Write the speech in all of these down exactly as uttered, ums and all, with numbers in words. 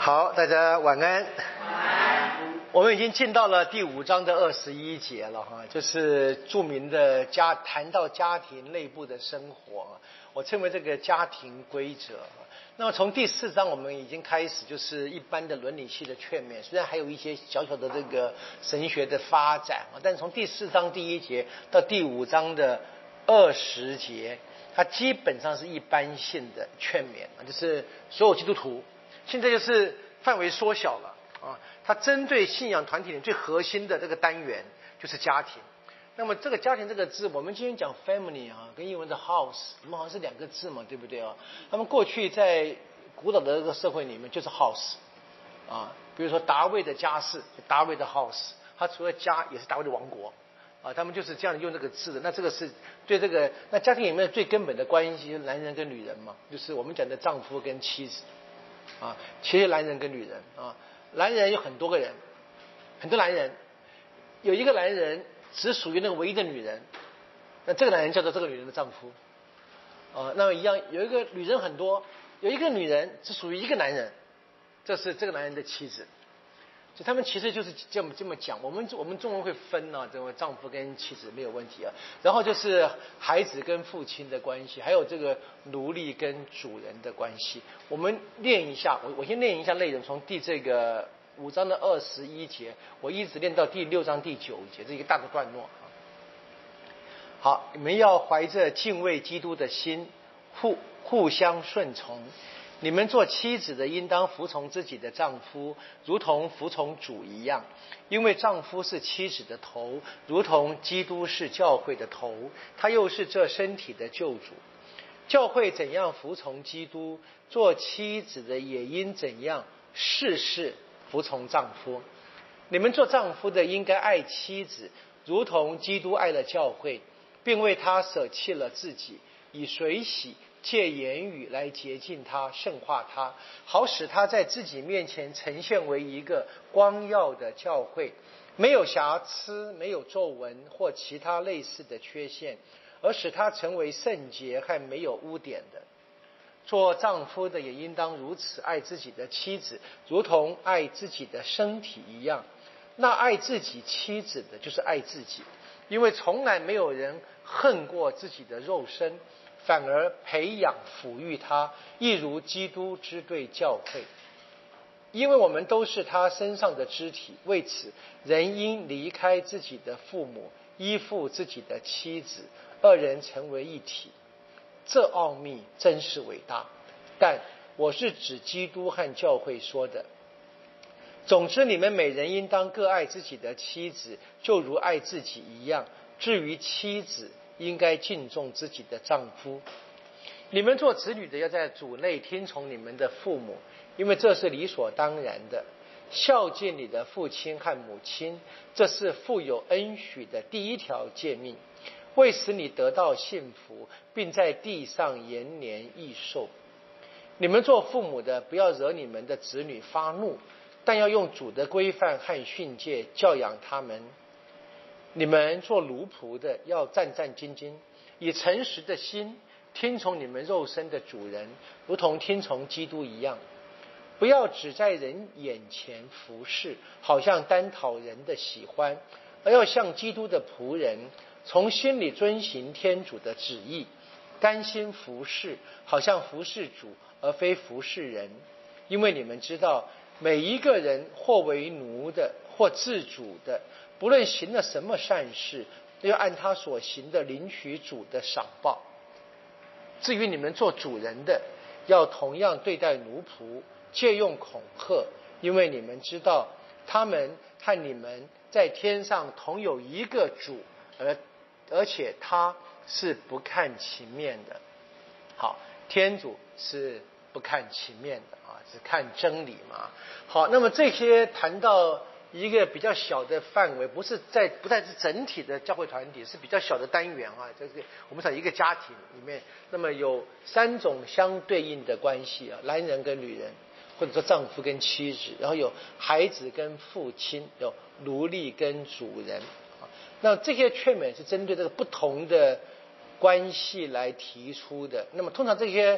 好，大家晚安。 晚安。 我们已经进到了第五章的二十一节了哈，就是著名的家谈到家庭内部的生活，我称为这个家庭规则。那么从第四章我们已经开始就是一般的伦理系的劝勉，虽然还有一些小小的这个神学的发展，但是从第四章第一节到第五章的二十节，它基本上是一般性的劝勉，就是所有基督徒。现在就是范围缩小了啊，它针对信仰团体里最核心的这个单元就是家庭。那么这个家庭这个字，我们今天讲 family 啊，跟英文的 house， 我们好像是两个字嘛，对不对啊？那么过去在古老的这个社会里面就是 house 啊，比如说达卫的家室，达卫的 house， 他除了家也是达卫的王国啊，他们就是这样用这个字的。那这个是对这个那家庭里面最根本的关系，就是男人跟女人嘛，就是我们讲的丈夫跟妻子。啊，其实男人跟女人啊，男人有很多个人，很多男人，有一个男人只属于那个唯一的女人，那这个男人叫做这个女人的丈夫，啊，那么一样有一个女人很多，有一个女人只属于一个男人，这是这个男人的妻子。所以他们其实就是这么这么讲，我们我们中文会分啊，这个丈夫跟妻子没有问题啊。然后就是孩子跟父亲的关系，还有这个奴隶跟主人的关系。我们练一下，我我先练一下内容，从第这个五章的二十一节，我一直练到第六章第九节，这一个大的段落啊。好，你们要怀着敬畏基督的心，互互相顺从。你们做妻子的应当服从自己的丈夫，如同服从主一样，因为丈夫是妻子的头，如同基督是教会的头，他又是这身体的救主。教会怎样服从基督，做妻子的也应怎样事事服从丈夫。你们做丈夫的应该爱妻子，如同基督爱了教会，并为他舍弃了自己，以水洗，借言语来洁净他，圣化他，好使他在自己面前呈现为一个光耀的教会，没有瑕疵，没有皱纹或其他类似的缺陷，而使他成为圣洁和没有污点的。做丈夫的也应当如此爱自己的妻子，如同爱自己的身体一样。那爱自己妻子的就是爱自己，因为从来没有人恨过自己的肉身，反而培养抚育他，一如基督之对教会。因为我们都是他身上的肢体，为此人应离开自己的父母，依附自己的妻子，二人成为一体。这奥秘真是伟大，但我是指基督和教会说的。总之，你们每人应当各爱自己的妻子，就如爱自己一样。至于妻子，应该敬重自己的丈夫。你们做子女的要在主内听从你们的父母，因为这是理所当然的。孝敬你的父亲和母亲，这是富有恩许的第一条诫命，为使你得到幸福，并在地上延年益寿。你们做父母的，不要惹你们的子女发怒，但要用主的规范和训诫教养他们。你们做奴仆的，要战战兢兢，以诚实的心听从你们肉身的主人，如同听从基督一样。不要只在人眼前服侍，好像单讨人的喜欢，而要像基督的仆人，从心里遵行天主的旨意，甘心服侍，好像服侍主，而非服侍人。因为你们知道，每一个人或为奴的，或自主的，不论行了什么善事，都要按他所行的领取主的赏报。至于你们做主人的，要同样对待奴仆，借用恐吓，因为你们知道他们和你们在天上同有一个主，而而且他是不看情面的。好，天主是不看情面的啊，是看真理嘛。好，那么这些谈到一个比较小的范围，不是在不再是整体的教会团体，是比较小的单元啊。这个我们讲一个家庭里面，那么有三种相对应的关系啊，男人跟女人，或者说丈夫跟妻子，然后有孩子跟父亲，有奴隶跟主人啊。那这些劝勉是针对这个不同的关系来提出的。那么通常这些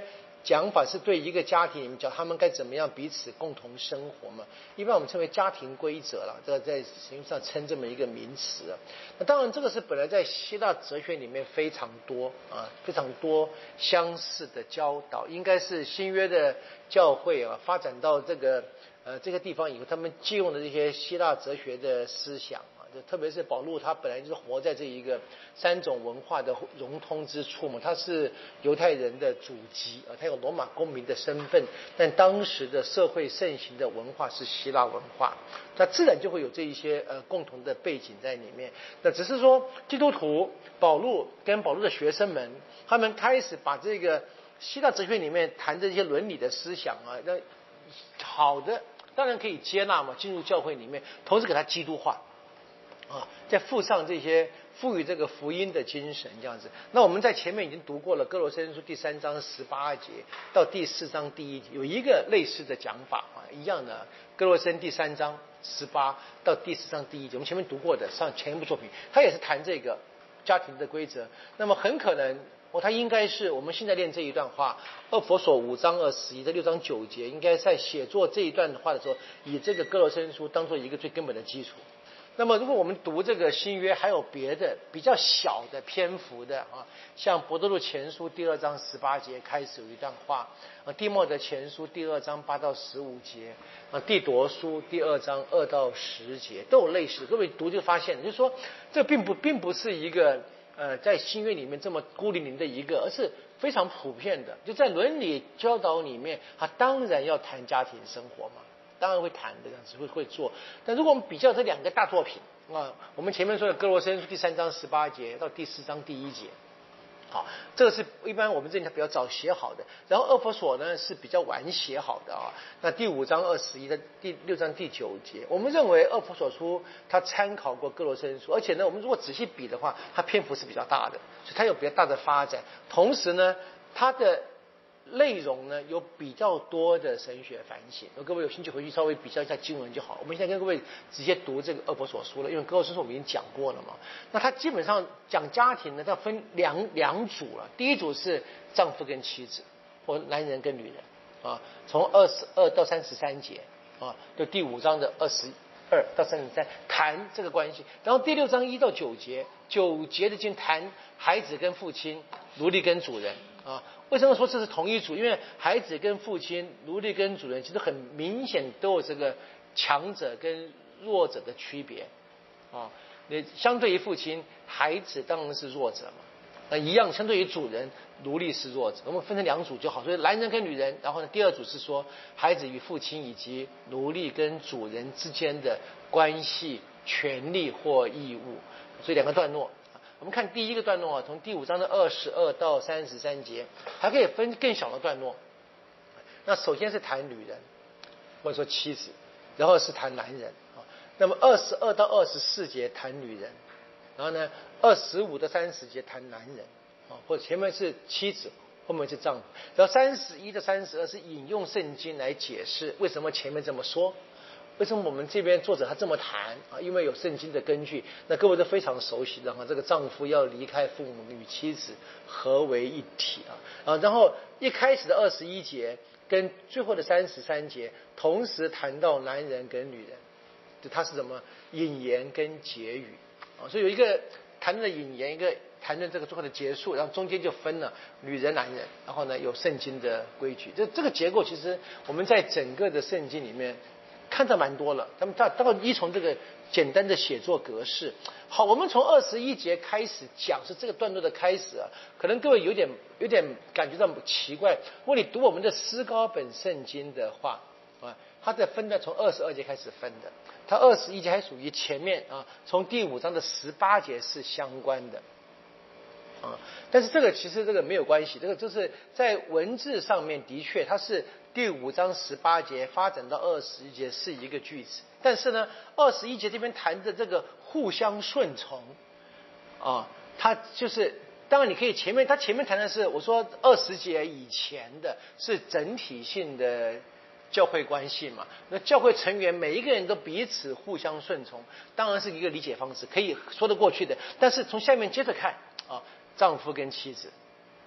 讲法是对一个家庭里面讲他们该怎么样彼此共同生活嘛，一般我们称为家庭规则了，这个在实际上称这么一个名词啊。那当然这个是本来在希腊哲学里面非常多啊，非常多相似的教导，应该是新约的教会啊发展到这个呃这个地方以后，他们借用的这些希腊哲学的思想。特别是保禄，他本来就是活在这一个三种文化的融通之处嘛，他是犹太人的祖籍啊，他有罗马公民的身份，但当时的社会盛行的文化是希腊文化，那自然就会有这一些呃共同的背景在里面。那只是说基督徒保禄跟保禄的学生们，他们开始把这个希腊哲学里面谈这些伦理的思想啊，那好的当然可以接纳嘛，进入教会里面，同时给它基督化。啊，再附上这些赋予这个福音的精神，这样子。那我们在前面已经读过了哥罗森书第三章十八节到第四章第一节，有一个类似的讲法啊，一样的。哥罗森第三章十八到第四章第一节，我们前面读过的上前一部作品，它也是谈这个家庭的规则。那么很可能哦，它应该是我们现在练这一段话，二佛所五章二十一这六章九节，应该在写作这一段话的时候，以这个哥罗森书当做一个最根本的基础。那么如果我们读这个新约还有别的比较小的篇幅的啊，像伯多禄前书第二章十八节开始有一段话啊，弟莫德前书第二章八到十五节啊，弟铎书第二章二到十节都有类似，各位读就发现就是说这并不并不是一个呃在新约里面这么孤零零的一个，而是非常普遍的，就在伦理教导里面，他当然要谈家庭生活嘛，当然会谈的，这样子会会做。但如果我们比较这两个大作品啊，我们前面说的哥罗森书第三章十八节到第四章第一节，好，这个是一般我们这里比较早写好的。然后厄弗所呢是比较晚写好的啊。那第五章二十一的第六章第九节，我们认为厄弗所书它参考过哥罗森书，而且呢，我们如果仔细比的话，它篇幅是比较大的，所以它有比较大的发展。同时呢，它的内容呢有比较多的神学反省，各位有兴趣回去稍微比较一下经文就好。我们现在跟各位直接读这个厄弗所书了，因为哥罗森书我们已经讲过了嘛。那它基本上讲家庭呢，它分两两组了。第一组是丈夫跟妻子，或男人跟女人啊，从二十二到三十三节啊，就第五章的二十二到三十三谈这个关系。然后第六章一到九节，九节的经谈孩子跟父亲，奴隶跟主人啊。为什么说这是同一组？因为孩子跟父亲、奴隶跟主人，其实很明显都有这个强者跟弱者的区别啊。那相对于父亲，孩子当然是弱者嘛。那一样，相对于主人，奴隶是弱者。我们分成两组就好。所以男人跟女人，然后呢，第二组是说孩子与父亲以及奴隶跟主人之间的关系、权利或义务。所以两个段落。我们看第一个段落啊，从第五章的二十二到三十三节，还可以分更小的段落。那首先是谈女人，或者说妻子，然后是谈男人啊。那么二十二到二十四节谈女人，然后呢，二十五到三十节谈男人啊，或者前面是妻子，后面是丈夫。然后三十一到三十二是引用圣经来解释为什么前面这么说。为什么我们这边作者他这么谈啊？因为有圣经的根据，那各位都非常熟悉的哈，这个丈夫要离开父母，与妻子合为一体啊啊。然后一开始的二十一节跟最后的三十三节，同时谈到男人跟女人，就它是什么引言跟结语啊？所以有一个谈论的引言，一个谈论这个最后的结束，然后中间就分了女人、男人，然后呢有圣经的规矩。这这个结构其实我们在整个的圣经里面看到蛮多了，他们大大概依从这个简单的写作格式。好，我们从二十一节开始讲，是这个段落的开始啊。可能各位有点有点感觉到奇怪，如果你读我们的思高本圣经的话啊，它的分呢从二十二节开始分的，它二十一节还属于前面啊，从第五章的十八节是相关的。啊，但是这个其实这个没有关系，这个就是在文字上面的确它是第五章十八节发展到二十一节是一个句子，但是呢，二十一节这边谈的这个互相顺从啊，它就是当然你可以前面它前面谈的是我说二十节以前的是整体性的教会关系嘛，那教会成员每一个人都彼此互相顺从，当然是一个理解方式，可以说得过去的。但是从下面接着看啊，丈夫跟妻子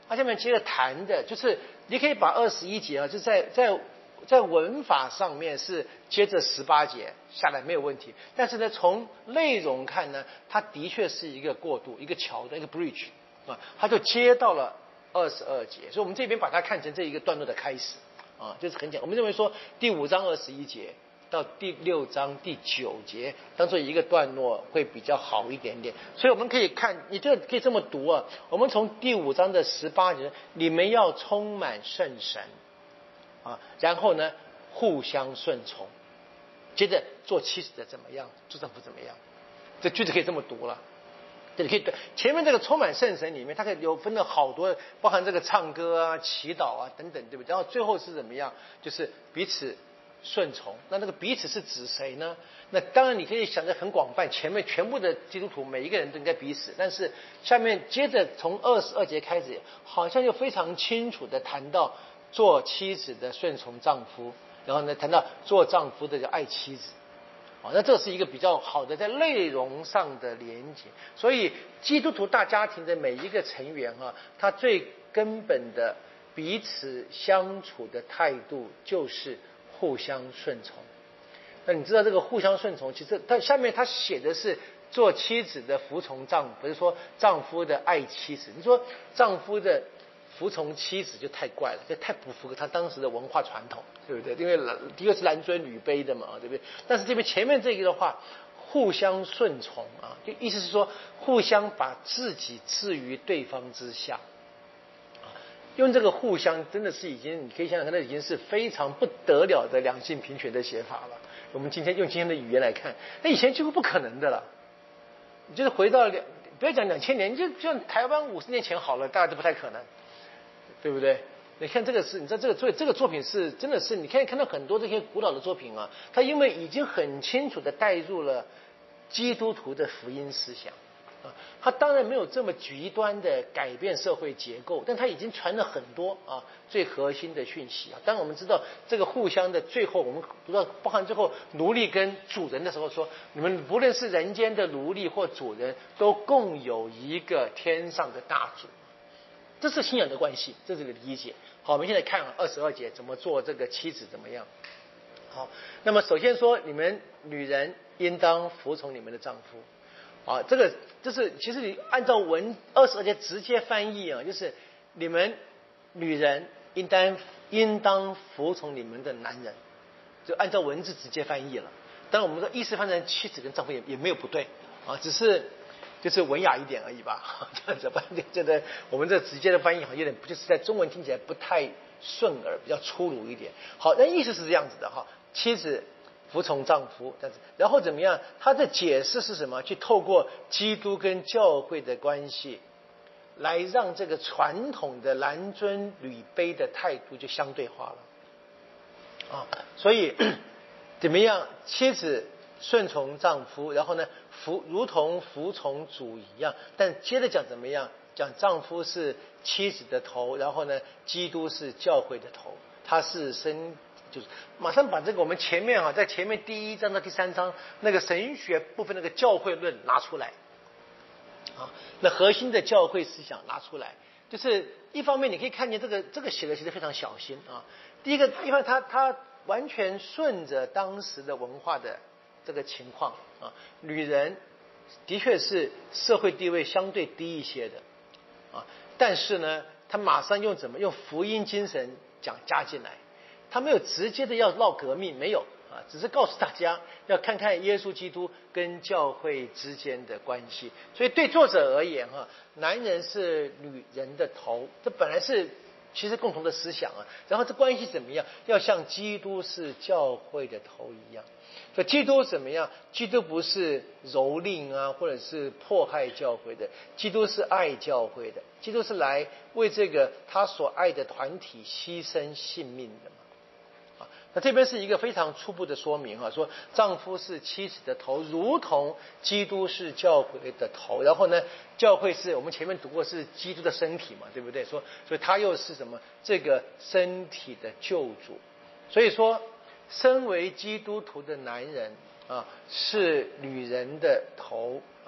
它下面接着谈的就是你可以把二十一节啊，就在在在文法上面是接着十八节下来没有问题，但是呢，从内容看呢，它的确是一个过渡，一个桥的一个 bridge 啊，它就接到了二十二节，所以我们这边把它看成这一个段落的开始啊，就是很简单。我们认为说第五章二十一节到第六章第九节当做一个段落会比较好一点点，所以我们可以看，你这个可以这么读啊。我们从第五章的十八节，你们要充满圣神啊，然后呢互相顺从，接着做妻子的怎么样，做丈夫怎么样，这句子可以这么读了。这里可以对前面这个充满圣神里面，它可以有分了好多，包含这个唱歌啊、祈祷啊等等，对不对？然后最后是怎么样？就是彼此顺从。那那个彼此是指谁呢？那当然你可以想得很广泛，前面全部的基督徒每一个人都应该彼此，但是下面接着从二十二节开始，好像就非常清楚的谈到做妻子的顺从丈夫，然后呢谈到做丈夫的叫爱妻子。哦，那这是一个比较好的在内容上的连结，所以基督徒大家庭的每一个成员啊，他最根本的彼此相处的态度就是互相顺从。那你知道这个互相顺从，其实它下面他写的是做妻子的服从丈夫，不是说丈夫的爱妻子。你说丈夫的服从妻子就太怪了，这太不符合他当时的文化传统，对不对？因为第一个是男尊女卑的嘛，对不对？但是这边前面这个的话，互相顺从啊，就意思是说互相把自己置于对方之下啊，用这个互相真的是已经，你可以想想看，那已经是非常不得了的两性平权的写法了。我们今天用今天的语言来看，那以前几乎不可能的了。你就是回到两，不要讲两千年，你就像台湾五十年前好了，大家都不太可能。对不对？你看这个是，你知道这个作这个作品是真的是，你可以看到很多这些古老的作品啊，它因为已经很清楚的带入了基督徒的福音思想啊，它当然没有这么极端的改变社会结构，但它已经传了很多啊最核心的讯息啊。当然我们知道这个互相的最后，我们读到包含最后奴隶跟主人的时候说，你们不论是人间的奴隶或主人，都共有一个天上的大主。这是信仰的关系，这是个理解。好，我们现在看二十二节怎么做这个妻子怎么样。好，那么首先说，你们女人应当服从你们的丈夫。啊，这个就是其实你按照文二十二节直接翻译啊，就是你们女人应当应当服从你们的男人，就按照文字直接翻译了。当然我们说意思翻成妻子跟丈夫也也没有不对啊，只是。就是文雅一点而已吧，这样子吧。觉得我们这直接的翻译好像有点，就是在中文听起来不太顺耳，比较粗鲁一点。好，那意思是这样子的哈，妻子服从丈夫，这样子，然后怎么样？他的解释是什么？去透过基督跟教会的关系，来让这个传统的男尊女卑的态度就相对化了啊。所以怎么样？妻子顺从丈夫，然后呢？服如同服从主一样，但接着讲怎么样？讲丈夫是妻子的头，然后呢，基督是教会的头，他是身，就是马上把这个我们前面啊，在前面第一章到第三章那个神学部分那个教会论拿出来啊，那核心的教会思想拿出来，就是一方面你可以看见这个这个写的其实非常小心啊。第一个，因为他他完全顺着当时的文化的这个情况啊，女人的确是社会地位相对低一些的啊，但是呢，他马上用怎么用福音精神讲加进来，他没有直接的要闹革命，没有啊，只是告诉大家要看看耶稣基督跟教会之间的关系。所以对作者而言哈，男人是女人的头，这本来是其实共同的思想啊。然后这关系怎么样？要像基督是教会的头一样。所以基督怎么样？基督不是蹂躏啊，或者是迫害教会的，基督是爱教会的，基督是来为这个他所爱的团体牺牲性命的嘛。啊，那这边是一个非常初步的说明啊，说丈夫是妻子的头，如同基督是教会的头。然后呢，教会是我们前面读过是基督的身体嘛，对不对？说，所以他又是什么？这个身体的救主。所以说，身为基督徒的男人啊，是女人的头啊，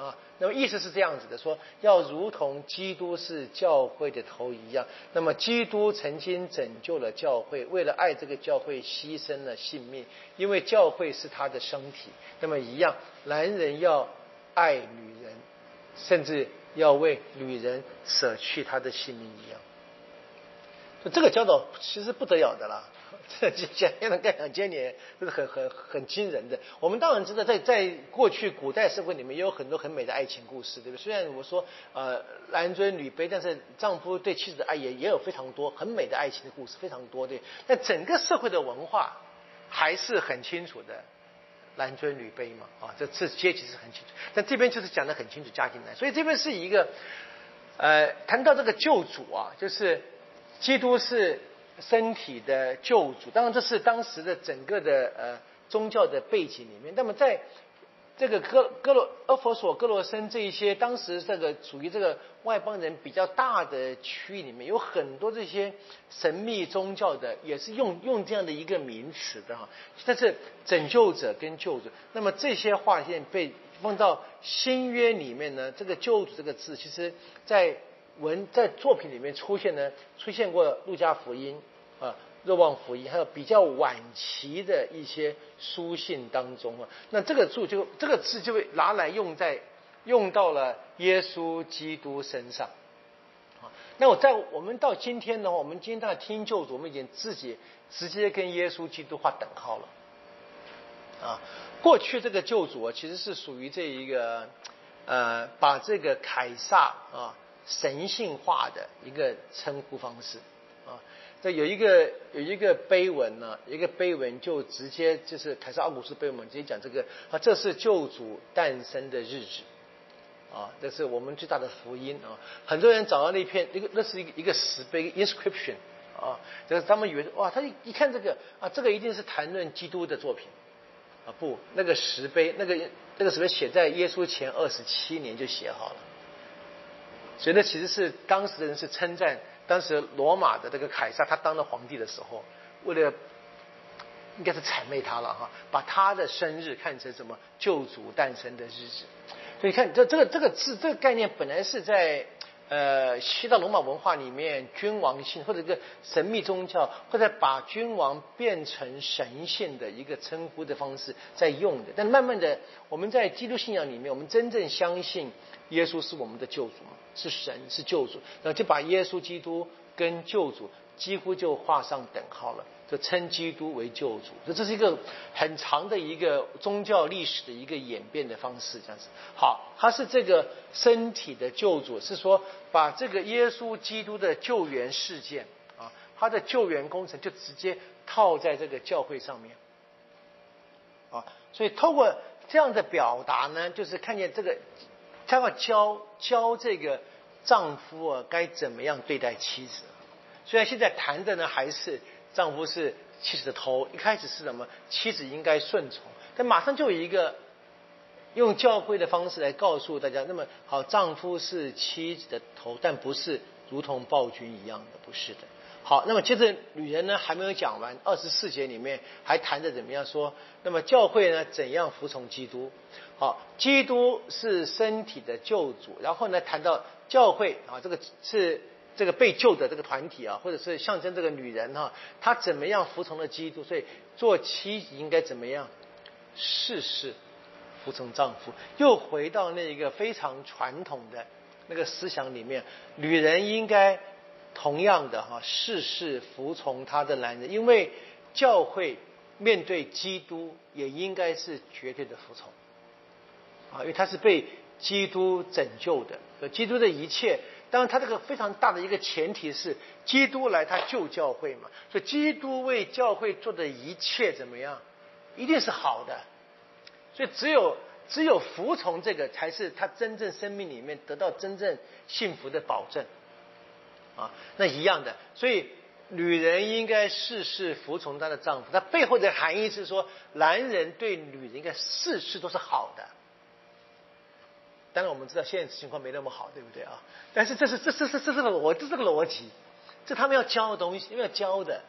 啊。那么意思是这样子的，说要如同基督是教会的头一样，那么基督曾经拯救了教会，为了爱这个教会牺牲了性命，因为教会是他的身体。那么一样，男人要爱女人，甚至要为女人舍去他的性命一样。这个教导其实不得了的啦，这讲了干两千年，这是很很很惊人的。我们当然知道在，在在过去古代社会里面也有很多很美的爱情故事，对不对？虽然我说呃男尊女卑，但是丈夫对妻子的爱也也有非常多很美的爱情的故事，非常多，对。但整个社会的文化还是很清楚的，男尊女卑嘛，啊，这这阶级是很清楚。但这边就是讲得很清楚，家庭男，所以这边是一个呃谈到这个救主啊，就是基督是身体的救主，当然这是当时的整个的呃宗教的背景里面。那么在这个哥哥罗阿佛所、哥罗森这一些当时这个属于这个外邦人比较大的区域里面，有很多这些神秘宗教的，也是用用这样的一个名词的哈。但是拯救者跟救主，那么这些话现在被放到新约里面呢，这个救主这个字，其实在文在作品里面出现呢，出现过路加福音啊、若望福音，还有比较晚期的一些书信当中啊。那这个字就这个字就会拿来用在用到了耶稣基督身上啊。那我在我们到今天的话，我们今天在听救主，我们已经自己直接跟耶稣基督画等号了啊。过去这个救主啊，其实是属于这一个呃，把这个凯撒啊神性化的一个称呼方式啊。这有一个有一个碑文呢，一个碑文就直接就是凯撒奥古斯碑文直接讲这个啊，这是救主诞生的日子啊，这是我们最大的福音啊。很多人找到那片，一个那是一个一个石碑 inscription 啊，这个他们以为哇，他一看这个啊，这个一定是谈论基督的作品啊，不，那个石碑那个那个石碑写在耶稣前二十七年就写好了。所以呢，其实是当时的人是称赞当时罗马的这个凯撒，他当了皇帝的时候，为了应该是谄媚他了哈，把他的生日看成什么救主诞生的日子。所以你看，这这个这个字这个概念本来是在呃希腊罗马文化里面君王性或者一个神秘宗教，或者把君王变成神性的一个称呼的方式在用的。但慢慢的，我们在基督信仰里面，我们真正相信耶稣是我们的救主嘛，是神，是救主，然后就把耶稣基督跟救主几乎就画上等号了，就称基督为救主。这这是一个很长的一个宗教历史的一个演变的方式，这样子。好，他是这个身体的救主，是说把这个耶稣基督的救援事件啊，他的救援工程就直接套在这个教会上面啊，所以透过这样的表达呢，就是看见这个。他要教教这个丈夫啊该怎么样对待妻子。虽然现在谈的呢还是丈夫是妻子的头，一开始是什么妻子应该顺从，但马上就有一个用教会的方式来告诉大家，那么好，丈夫是妻子的头，但不是如同暴君一样的，不是的。好，那么接着女人呢还没有讲完，二十四节里面还谈着怎么样说，那么教会呢怎样服从基督。好，基督是身体的救主，然后呢谈到教会啊，这个是这个被救的这个团体啊，或者是象征这个女人哈、啊，她怎么样服从了基督，所以做妻子应该怎么样事事服从丈夫。又回到那一个非常传统的那个思想里面，女人应该同样的哈、啊，事事服从她的男人，因为教会面对基督也应该是绝对的服从啊，因为他是被基督拯救的，基督的一切，当然他这个非常大的一个前提是基督来他救教会嘛，所以基督为教会做的一切怎么样，一定是好的，所以只有只有服从这个才是他真正生命里面得到真正幸福的保证啊。那一样的，所以女人应该事事服从她的丈夫，它背后的含义是说男人对女人应该事事都是好的。当然我们知道现实情况没那么好，对不对啊？但是这是这这这这这个逻这是个逻辑，这他们要教的东西，要教的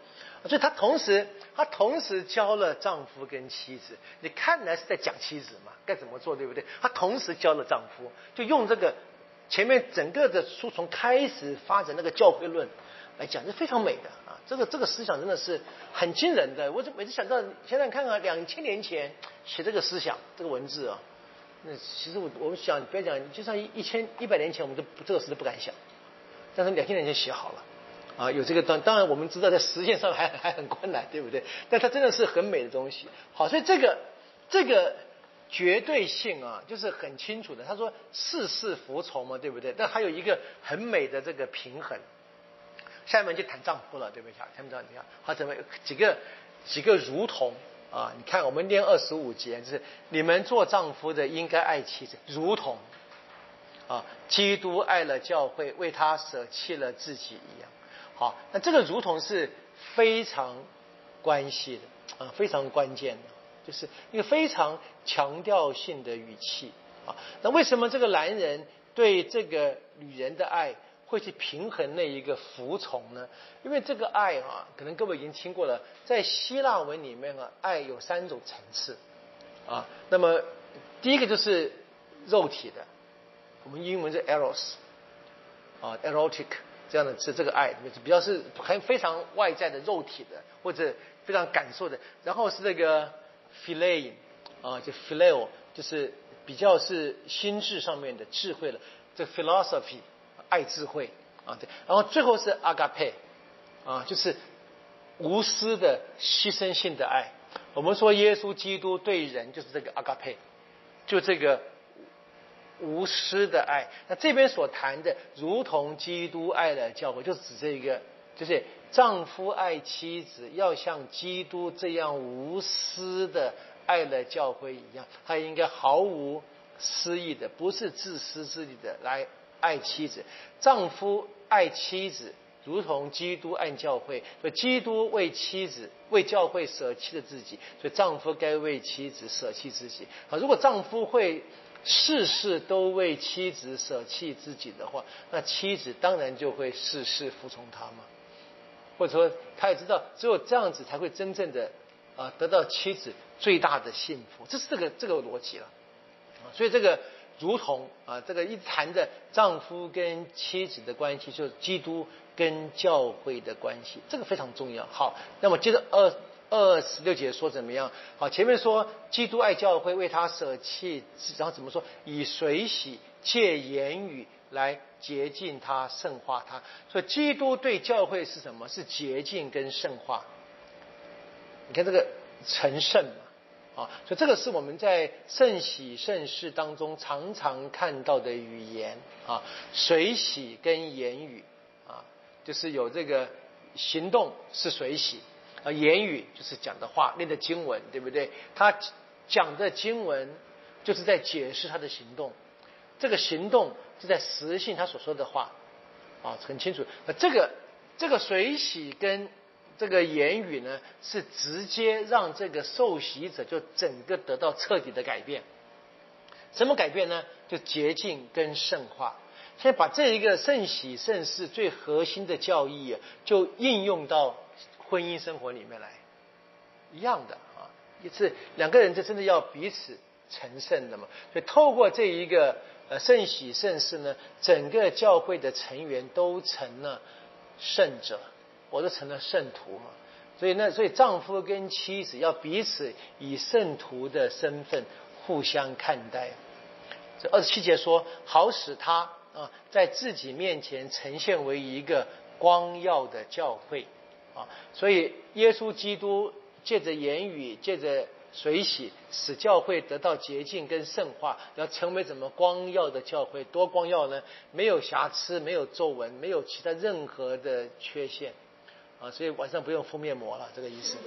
所以他同时他同时教了丈夫跟妻子，你看来是在讲妻子嘛，该怎么做，对不对？他同时教了丈夫，就用这个前面整个的书从开始发展那个教会论来讲，是非常美的啊。这个这个思想真的是很惊人的。我就每次想到，现在看看两千年前写这个思想这个文字啊，那其实我我们想不要讲，就算一千一百年前我们都这个事都不敢想，但是两千年前写好了。啊，有这个当当然我们知道在实践上还还很困难，对不对？但它真的是很美的东西。好，所以这个这个绝对性啊，就是很清楚的。他说事事服从嘛，对不对？但还有一个很美的这个平衡。下面就谈丈夫了，对不对？下面这样讲，他怎么几个几个如同啊？你看我们念二十五节，就是你们做丈夫的应该爱妻子，如同啊，基督爱了教会，为他舍弃了自己一样。好，那这个如同是非常关系的啊，非常关键的，就是一个非常强调性的语气啊。那为什么这个男人对这个女人的爱会去平衡那一个服从呢？因为这个爱啊，可能各位已经听过了，在希腊文里面啊，爱有三种层次啊。那么第一个就是肉体的，我们英文是 eros 啊 erotic 这样的是这个爱，比较是很非常外在的肉体的，或者非常感受的。然后是这个 philein 啊，就 phileo 就是比较是心智上面的智慧了，这 philosophy。爱智慧啊，对，然后最后是 agape 啊，就是无私的牺牲性的爱。我们说耶稣基督对人就是这个 agape， 就这个无私的爱。那这边所谈的如同基督爱了教会，就指这个，就是丈夫爱妻子要像基督这样无私的爱了教会一样，他应该毫无私意的，不是自私自利的来爱妻子。丈夫爱妻子如同基督爱教会，所以基督为妻子为教会舍弃了自己，所以丈夫该为妻子舍弃自己。好，如果丈夫会事事都为妻子舍弃自己的话，那妻子当然就会事事服从他嘛。或者说他也知道只有这样子才会真正的啊得到妻子最大的幸福，这是这个这个逻辑了。所以这个如同啊，这个一谈的丈夫跟妻子的关系，就是基督跟教会的关系，这个非常重要。好，那么接着二二十六节说怎么样？好，前面说基督爱教会，为他舍弃，然后怎么说？以水洗，借言语来洁净他，圣化他。所以基督对教会是什么？是洁净跟圣化。你看这个成圣嘛。啊，所以这个是我们在圣洗圣事当中常常看到的语言啊，水洗跟言语啊，就是有这个行动是水洗啊，言语就是讲的话，念的经文，对不对？他讲的经文就是在解释他的行动，这个行动是在实信他所说的话啊，很清楚。那这个这个水洗跟这个言语呢，是直接让这个受洗者就整个得到彻底的改变。什么改变呢？就洁净跟圣化。现在把这一个圣洗圣事最核心的教义啊，就应用到婚姻生活里面来，一样的啊，也是两个人就真的要彼此成圣的嘛。所以透过这一个呃圣洗圣事呢，整个教会的成员都成了圣者。我都成了圣徒嘛，所以呢，所以丈夫跟妻子要彼此以圣徒的身份互相看待。这二十七节说，好使他啊在自己面前呈现为一个光耀的教会啊。所以耶稣基督借着言语，借着水洗，使教会得到洁净跟圣化，要成为怎么光耀的教会？多光耀呢？没有瑕疵，没有皱纹，没有其他任何的缺陷。啊，所以晚上不用敷面膜了，这个意思，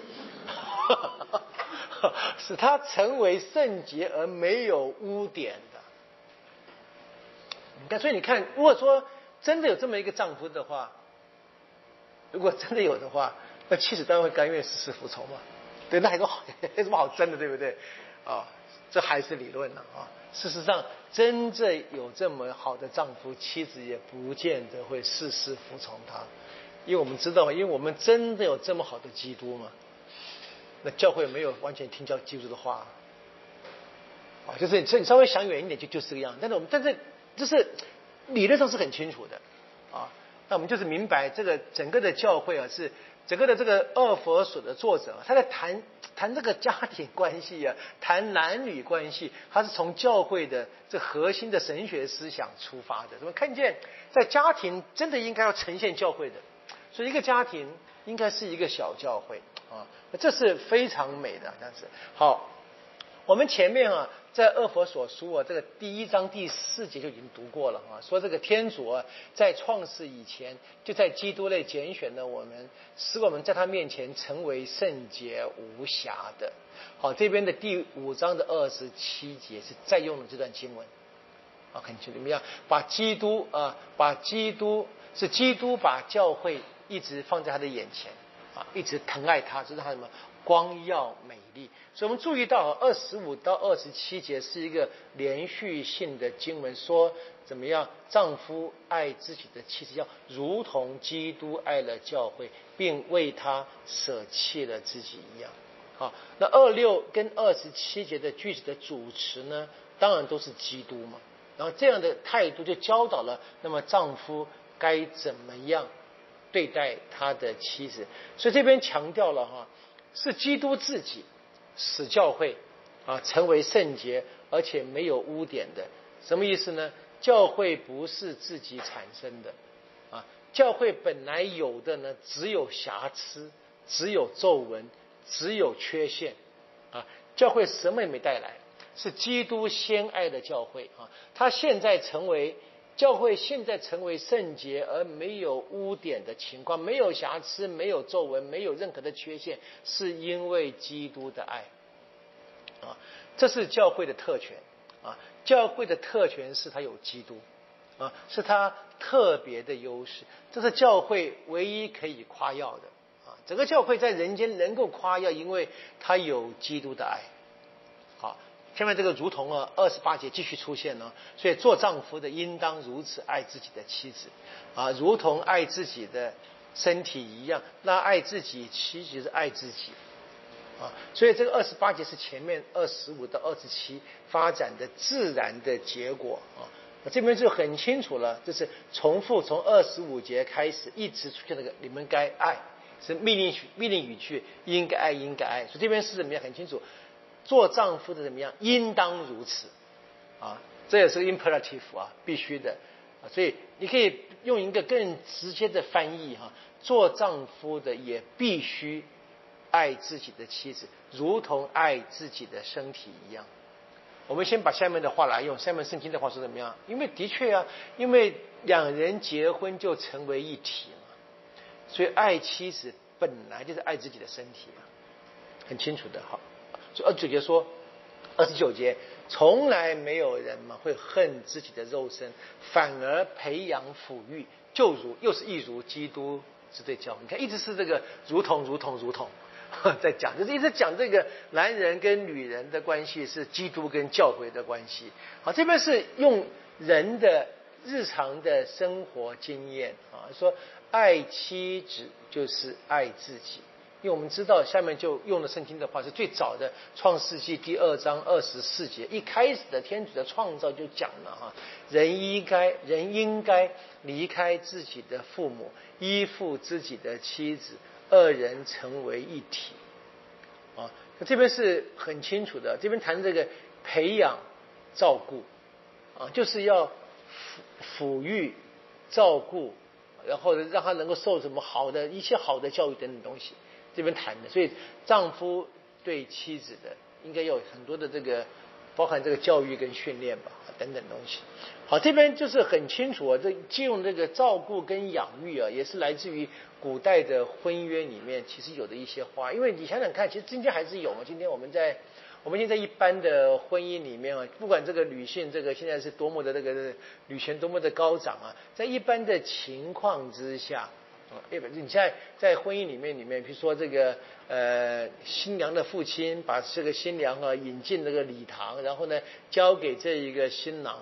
使他成为圣洁而没有污点的。你看，所以你看，如果说真的有这么一个丈夫的话，如果真的有的话，那妻子当然会甘愿事事服从嘛。对，那还有好有什么好争的，对不对？啊，这还是理论了啊。事实上，真正有这么好的丈夫，妻子也不见得会事事服从他。 因为我们知道，因为我们真的有这么好的基督吗？那教会没有完全听教基督的话，啊，就是你稍微想远一点就就是这个样。但是我们但是就是理论上是很清楚的，啊，那我们就是明白这个整个的教会啊是。整个的这个二佛所的作者，他在谈谈这个家庭关系啊，谈男女关系，他是从教会的这核心的神学思想出发的。我们看见，在家庭真的应该要呈现教会的，所以一个家庭应该是一个小教会啊，这是非常美的，这样子。好，我们前面啊，在二佛所书啊，这个第一章第四节就已经读过了啊，说这个天主啊，在创世以前，就在基督内拣选了我们，使我们在他面前成为圣洁无瑕的。好，这边的第五章的二十七节是再用了这段经文啊，很清楚，怎么样？把基督啊，把基督是基督把教会一直放在他的眼前啊，一直疼爱他，知道他什么？光耀美丽，所以我们注意到二十五到二十七节是一个连续性的经文，说怎么样？丈夫爱自己的妻子，要如同基督爱了教会，并为他舍弃了自己一样。好，那二六跟二十七节的句子的主词呢，当然都是基督嘛。然后这样的态度就教导了，那么丈夫该怎么样对待他的妻子。所以这边强调了哈。是基督自己使教会啊成为圣洁，而且没有污点的。什么意思呢？教会不是自己产生的啊，教会本来有的呢，只有瑕疵，只有皱纹，只有缺陷啊。教会什么也没带来，是基督先爱的教会啊。他现在成为。教会现在成为圣洁而没有污点的情况，没有瑕疵，没有皱纹，没有任何的缺陷，是因为基督的爱啊，这是教会的特权啊。教会的特权是它有基督啊，是它特别的优势，这是教会唯一可以夸耀的啊。整个教会在人间能够夸耀，因为它有基督的爱。好。下面这个如同啊，二十八节继续出现呢，所以做丈夫的应当如此爱自己的妻子，啊，如同爱自己的身体一样。那爱自己其实是爱自己，啊，所以这个二十八节是前面二十五到二十七发展的自然的结果啊。这边就很清楚了，就是重复从二十五节开始一直出现那个你们该爱，是命令命令语句，应该爱应该爱。所以这边是怎么样？很清楚。做丈夫的怎么样？应当如此，啊，这也是 imperative 啊，必须的，啊，所以你可以用一个更直接的翻译哈，做丈夫的也必须爱自己的妻子，如同爱自己的身体一样。我们先把下面的话来用，下面圣经的话是怎么样？因为的确啊，因为两人结婚就成为一体嘛，所以爱妻子本来就是爱自己的身体啊，很清楚的哈。所以二十九节说，二十九节从来没有人嘛会恨自己的肉身，反而培养抚育，就如又是一如基督之对教。你看，一直是这个如同如同如同在讲，就是一直讲这个男人跟女人的关系是基督跟教会的关系。好，这边是用人的日常的生活经验啊，说爱妻子就是爱自己。因为我们知道下面就用了圣经的话，是最早的创世纪第二章二十四节，一开始的天主的创造就讲了哈，人应该人应该离开自己的父母，依附自己的妻子，二人成为一体啊。这边是很清楚的，这边谈这个培养照顾啊，就是要抚育照顾，然后让他能够受什么好的一切好的教育等等东西。这边谈的，所以丈夫对妻子的应该有很多的这个，包含这个教育跟训练吧，等等东西。好，这边就是很清楚啊，这借用这个照顾跟养育啊，也是来自于古代的婚约里面，其实有的一些话。因为你想想看，其实今天还是有嘛。今天我们在我们现在一般的婚姻里面啊，不管这个女性这个现在是多么的这个女权多么的高涨啊，在一般的情况之下。你现在在婚姻里面，里面比如说这个呃新娘的父亲把这个新娘啊引进这个礼堂，然后呢交给这一个新郎，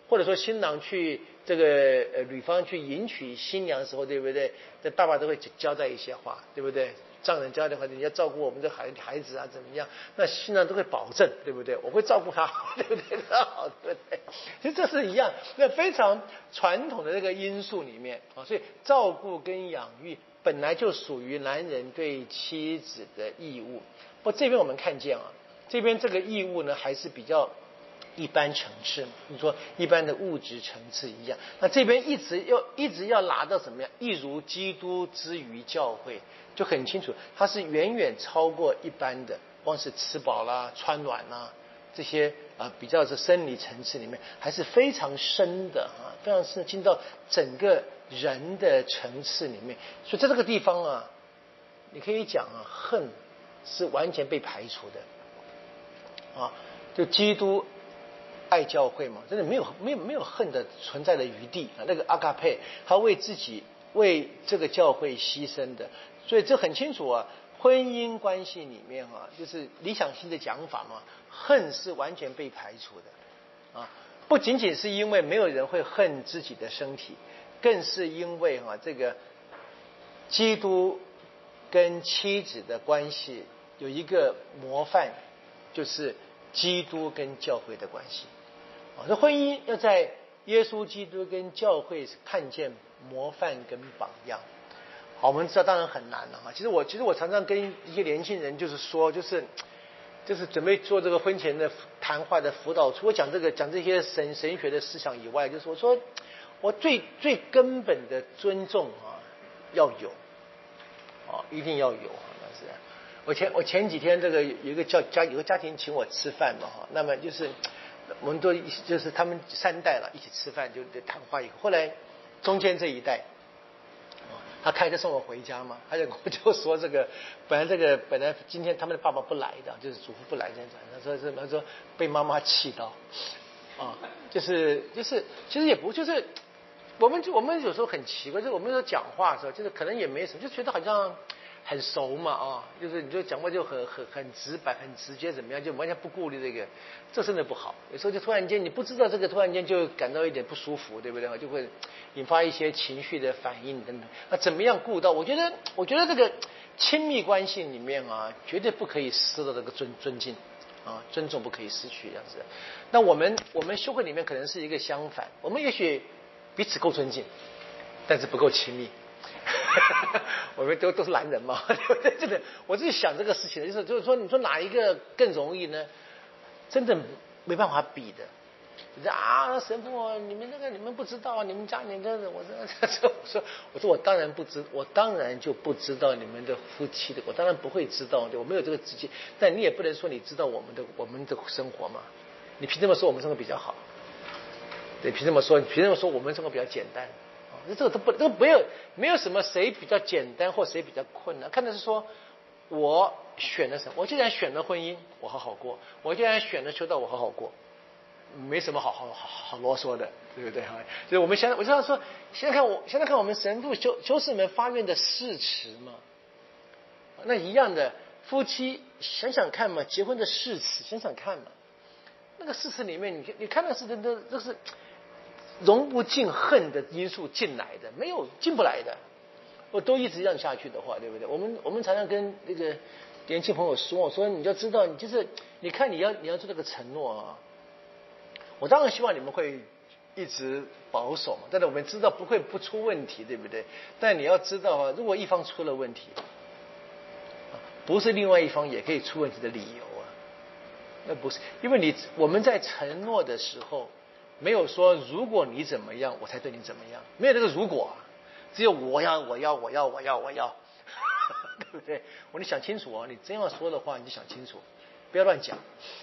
或者说新郎去这个呃女方去迎娶新娘的时候，对不对？这爸爸都会交代一些话，对不对？丈人交代话，你要照顾我们的孩孩子啊，怎么样？那新郎都会保证，对不对？我会照顾他，对不对？好，对不对？其实这是一样，那非常传统的这个因素里面啊，所以照顾跟养育本来就属于男人对妻子的义务。不过这边我们看见啊，这边这个义务呢还是比较一般层次，你说一般的物质层次一样。那这边一直要一直要拿到什么样？一如基督之于教会，就很清楚，它是远远超过一般的，光是吃饱啦、穿暖啦这些啊比较是生理层次里面，还是非常深的啊，非常深进到整个人的层次里面。所以在这个地方啊，你可以讲啊，恨是完全被排除的啊，就基督爱教会嘛，真的没有没有没有恨的存在的余地啊。那个阿嘎佩，他为自己为这个教会牺牲的，所以这很清楚啊。婚姻关系里面啊，就是理想性的讲法嘛，恨是完全被排除的啊。不仅仅是因为没有人会恨自己的身体，更是因为啊，这个基督跟妻子的关系有一个模范，就是基督跟教会的关系。这婚姻要在耶稣基督跟教会看见模范跟榜样。好，我们知道当然很难了哈。其实我其实我常常跟一些年轻人就是说，就是就是准备做这个婚前的谈话的辅导，除了讲这个讲这些神神学的思想以外，就是我说我最最根本的尊重啊要有啊，一定要有啊，那是。我前我前几天这个有一个叫家有个家庭请我吃饭嘛哈，那么就是我们都就是他们三代了一起吃饭就谈话以后，后来中间这一代，他开车送我回家嘛，他就我就说这个本来这个本来今天他们的爸爸不来的，就是祖父不来这样子，他说是他说被妈妈气到啊，就是就是其实也不就是我们就我们有时候很奇怪，就是我们有时候讲话的时候，就是可能也没什么，就觉得好像很熟嘛啊，就是你就讲话就很很很直白、很直接，怎么样，就完全不顾虑这个，这真的不好。有时候就突然间你不知道这个，突然间就感到一点不舒服，对不对？就会引发一些情绪的反应等等。那怎么样顾到？我觉得，我觉得这个亲密关系里面啊，绝对不可以失了这个尊尊敬啊，尊重不可以失去这样子。那我们我们修会里面可能是一个相反，我们也许彼此够尊敬，但是不够亲密。我们都都是男人嘛，真的，我自己想这个事情，就是就是说，你说哪一个更容易呢？真的没办法比的。你说啊，神父，你们那个你们不知道，你们家里这个，我说我说我说我当然不知，我当然就不知道你们的夫妻的，我当然不会知道，对我没有这个直接，但你也不能说你知道我们的我们的生活嘛，你凭什么说我们生活比较好？对，凭什么说？凭什么说我们生活比较简单？这个都不都没有没有什么谁比较简单或谁比较困难，看的是说我选了什么。我既然选了婚姻，我好好过；我既然选了修道，我好好过，没什么好好好好啰嗦的，对不对？所以我们现在我这样说，现在看我现在看我们神父修修士们发愿的誓词嘛，那一样的夫妻想想看嘛，结婚的誓词想想看嘛，那个誓词里面，你你看的是真的，这是。容不进恨的因素进来的，没有进不来的。我都一直这样下去的话，对不对？我们我们常常跟那个年轻朋友说，我说你就知道，你就是你看你要你要做这个承诺啊。我当然希望你们会一直保守嘛，但是我们知道不会不出问题，对不对？但你要知道啊，如果一方出了问题，不是另外一方也可以出问题的理由啊。那不是，因为你我们在承诺的时候。没有说如果你怎么样，我才对你怎么样，没有这个如果，只有我要我要我要我要我要，对不对？我你想清楚哦，你真要说的话，你就想清楚，不要乱讲。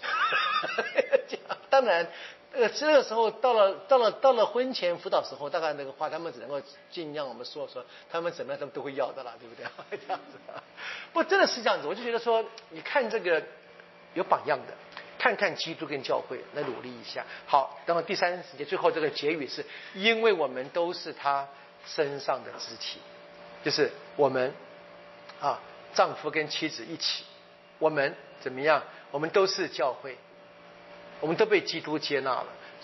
当然，呃，这个时候到了到了到了婚前辅导时候，大概那个话他们只能够尽量我们说说，他们怎么样他们都会要的啦，对不对？这样子，不真的是这样子，我就觉得说，你看这个有榜样的。看看基督跟教会来努力一下。好，然后第三时间最后这个结语是，因为我们都是他身上的肢体，就是我们啊，丈夫跟妻子一起，我们怎么样？我们都是教会，我们都被基督接纳了，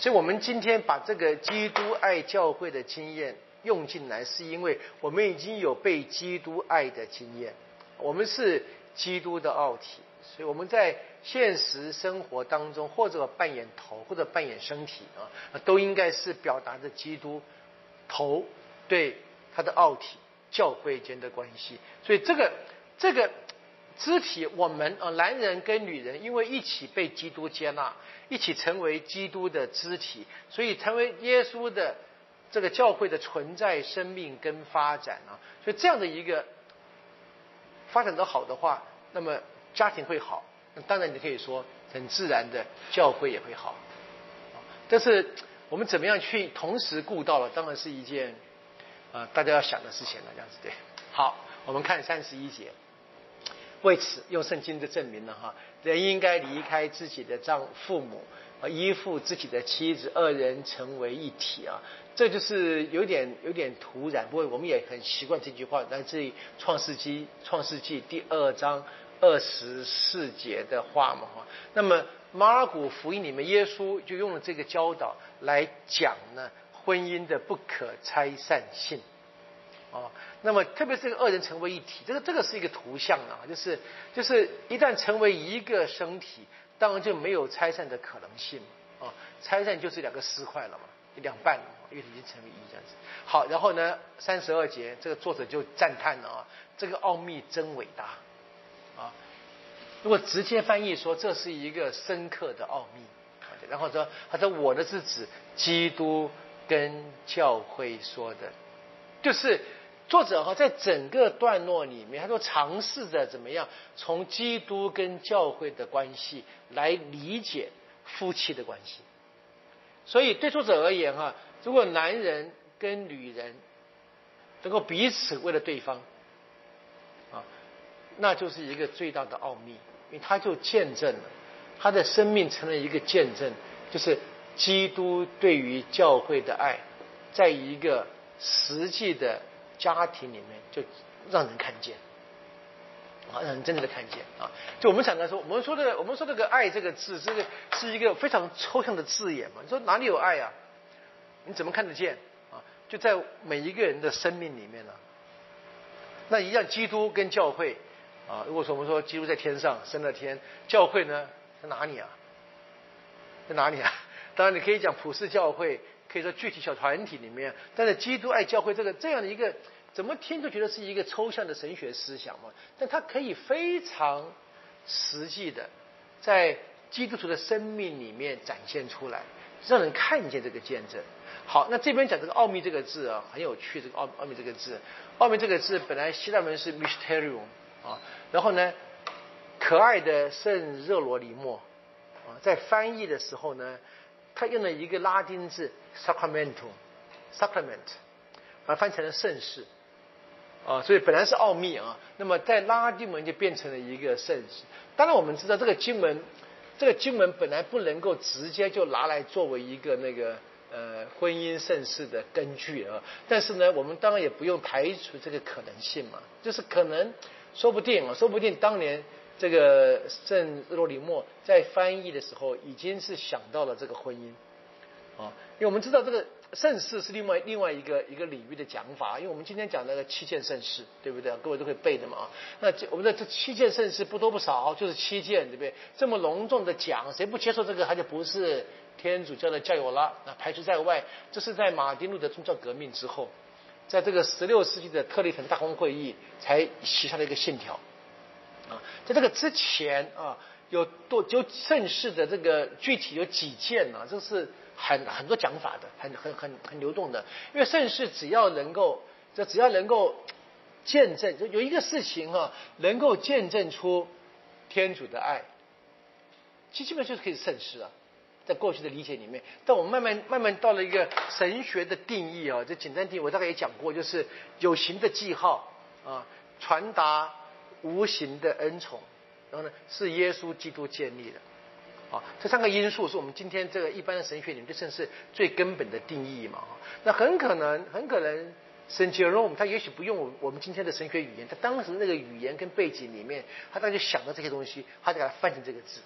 所以我们今天把这个基督爱教会的经验用进来，是因为我们已经有被基督爱的经验，我们是基督的奥体，所以我们在现实生活当中，或者扮演头，或者扮演身体啊，都应该是表达着基督头对他的奥体教会间的关系。所以这个这个肢体，我们啊，男人跟女人，因为一起被基督接纳，一起成为基督的肢体，所以成为耶稣的这个教会的存在、生命跟发展啊。所以这样的一个发展得好的话，那么家庭会好，那当然你可以说很自然的教会也会好。但是我们怎么样去同时顾到了，当然是一件啊、呃、大家要想的事情了，这样子对。好，我们看三十一节。为此，用圣经的证明了哈，人应该离开自己的丈父母，依附自己的妻子，二人成为一体啊。这就是有点有点突然，不过我们也很习惯这句话，来自于创世纪创世纪第二章二十四节的话嘛哈。那么马尔谷福音里面，耶稣就用了这个教导来讲呢婚姻的不可拆散性。哦，那么特别是这个二人成为一体，这个这个是一个图像啊，就是就是一旦成为一个身体，当然就没有拆散的可能性啊、哦，拆散就是两个尸块了嘛，两半了嘛，因为已经成为一这样子。好，然后呢，三十二节这个作者就赞叹了啊，这个奥秘真伟大啊！如果直接翻译说这是一个深刻的奥秘，然后说他说我的是指基督跟教会说的，就是。作者哈在整个段落里面，他都尝试着怎么样从基督跟教会的关系来理解夫妻的关系。所以对作者而言哈，如果男人跟女人能够彼此为了对方啊，那就是一个最大的奥秘，因为他就见证了他的生命成了一个见证，就是基督对于教会的爱，在一个实际的家庭里面就让人看见啊，让人真正的看见啊！就我们想来说，我们说的我们说这个爱这个字，这个是一个非常抽象的字眼嘛。你说哪里有爱啊？你怎么看得见啊？就在每一个人的生命里面呢、啊。那一样，基督跟教会啊，如果说我们说基督在天上升了天，教会呢在哪里啊？在哪里啊？当然你可以讲普世教会。可以说具体小团体里面，但是基督爱教会这个这样的一个，怎么听都觉得是一个抽象的神学思想嘛，但它可以非常实际的在基督徒的生命里面展现出来，让人看见这个见证。好，那这边讲这个奥秘这个字啊，很有趣，这个奥奥秘这个字，奥秘这个字本来希腊文是 mysterium 啊，然后呢，可爱的圣热罗里莫啊，在翻译的时候呢。他用了一个拉丁字 sacramentum sacrament 把它翻成了圣事啊，所以本来是奥秘啊，那么在拉丁文就变成了一个圣事。当然我们知道这个经文这个经文本来不能够直接就拿来作为一个那个呃婚姻圣事的根据啊，但是呢我们当然也不用排除这个可能性嘛，就是可能说不定啊，说不定当年这个圣若里莫在翻译的时候已经是想到了这个婚姻啊，因为我们知道这个圣事是另外另外一个一个领域的讲法，因为我们今天讲那个七件圣事，对不对？各位都会背的嘛啊。那我们的这七件圣事不多不少，就是七件，对不对？这么隆重的讲，谁不接受这个，他就不是天主教的教友了，那排除在外。这是在马丁路德宗教革命之后，在这个十六世纪的特里滕大公会议才写下了一个信条。啊，在这个之前啊，有多有圣事的这个具体有几件呢、啊？这是很很多讲法的，很很很很流动的。因为圣事只要能够，这只要能够见证，就有一个事情哈、啊，能够见证出天主的爱，其实基本上就是可以圣事啊。在过去的理解里面，但我们慢慢慢慢到了一个神学的定义啊，这简单定义我大概也讲过，就是有形的记号啊，传达无形的恩宠，然后呢是耶稣基督建立的，啊，这三个因素是我们今天这个一般的神学里面对圣事最根本的定义嘛。那很可能很可能圣杰罗姆他也许不用我们今天的神学语言，他当时那个语言跟背景里面，他大概就想到这些东西，他就给它翻成这个字，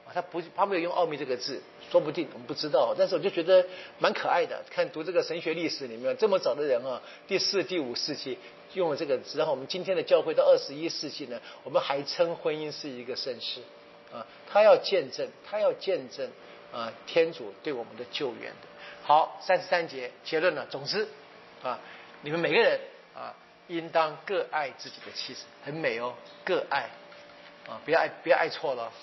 他不他没有用奥秘这个字，说不定我们不知道，但是我就觉得蛮可爱的。看读这个神学历史里面，这么早的人啊，第四、第五世纪用了这个字，然后我们今天的教会到二十一世纪呢，我们还称婚姻是一个圣事啊，他要见证，他要见证啊，天主对我们的救援的。好，三十三节结论了，总之啊，你们每个人啊，应当各爱自己的妻子，很美哦，各爱。啊，不要爱，不要爱错了，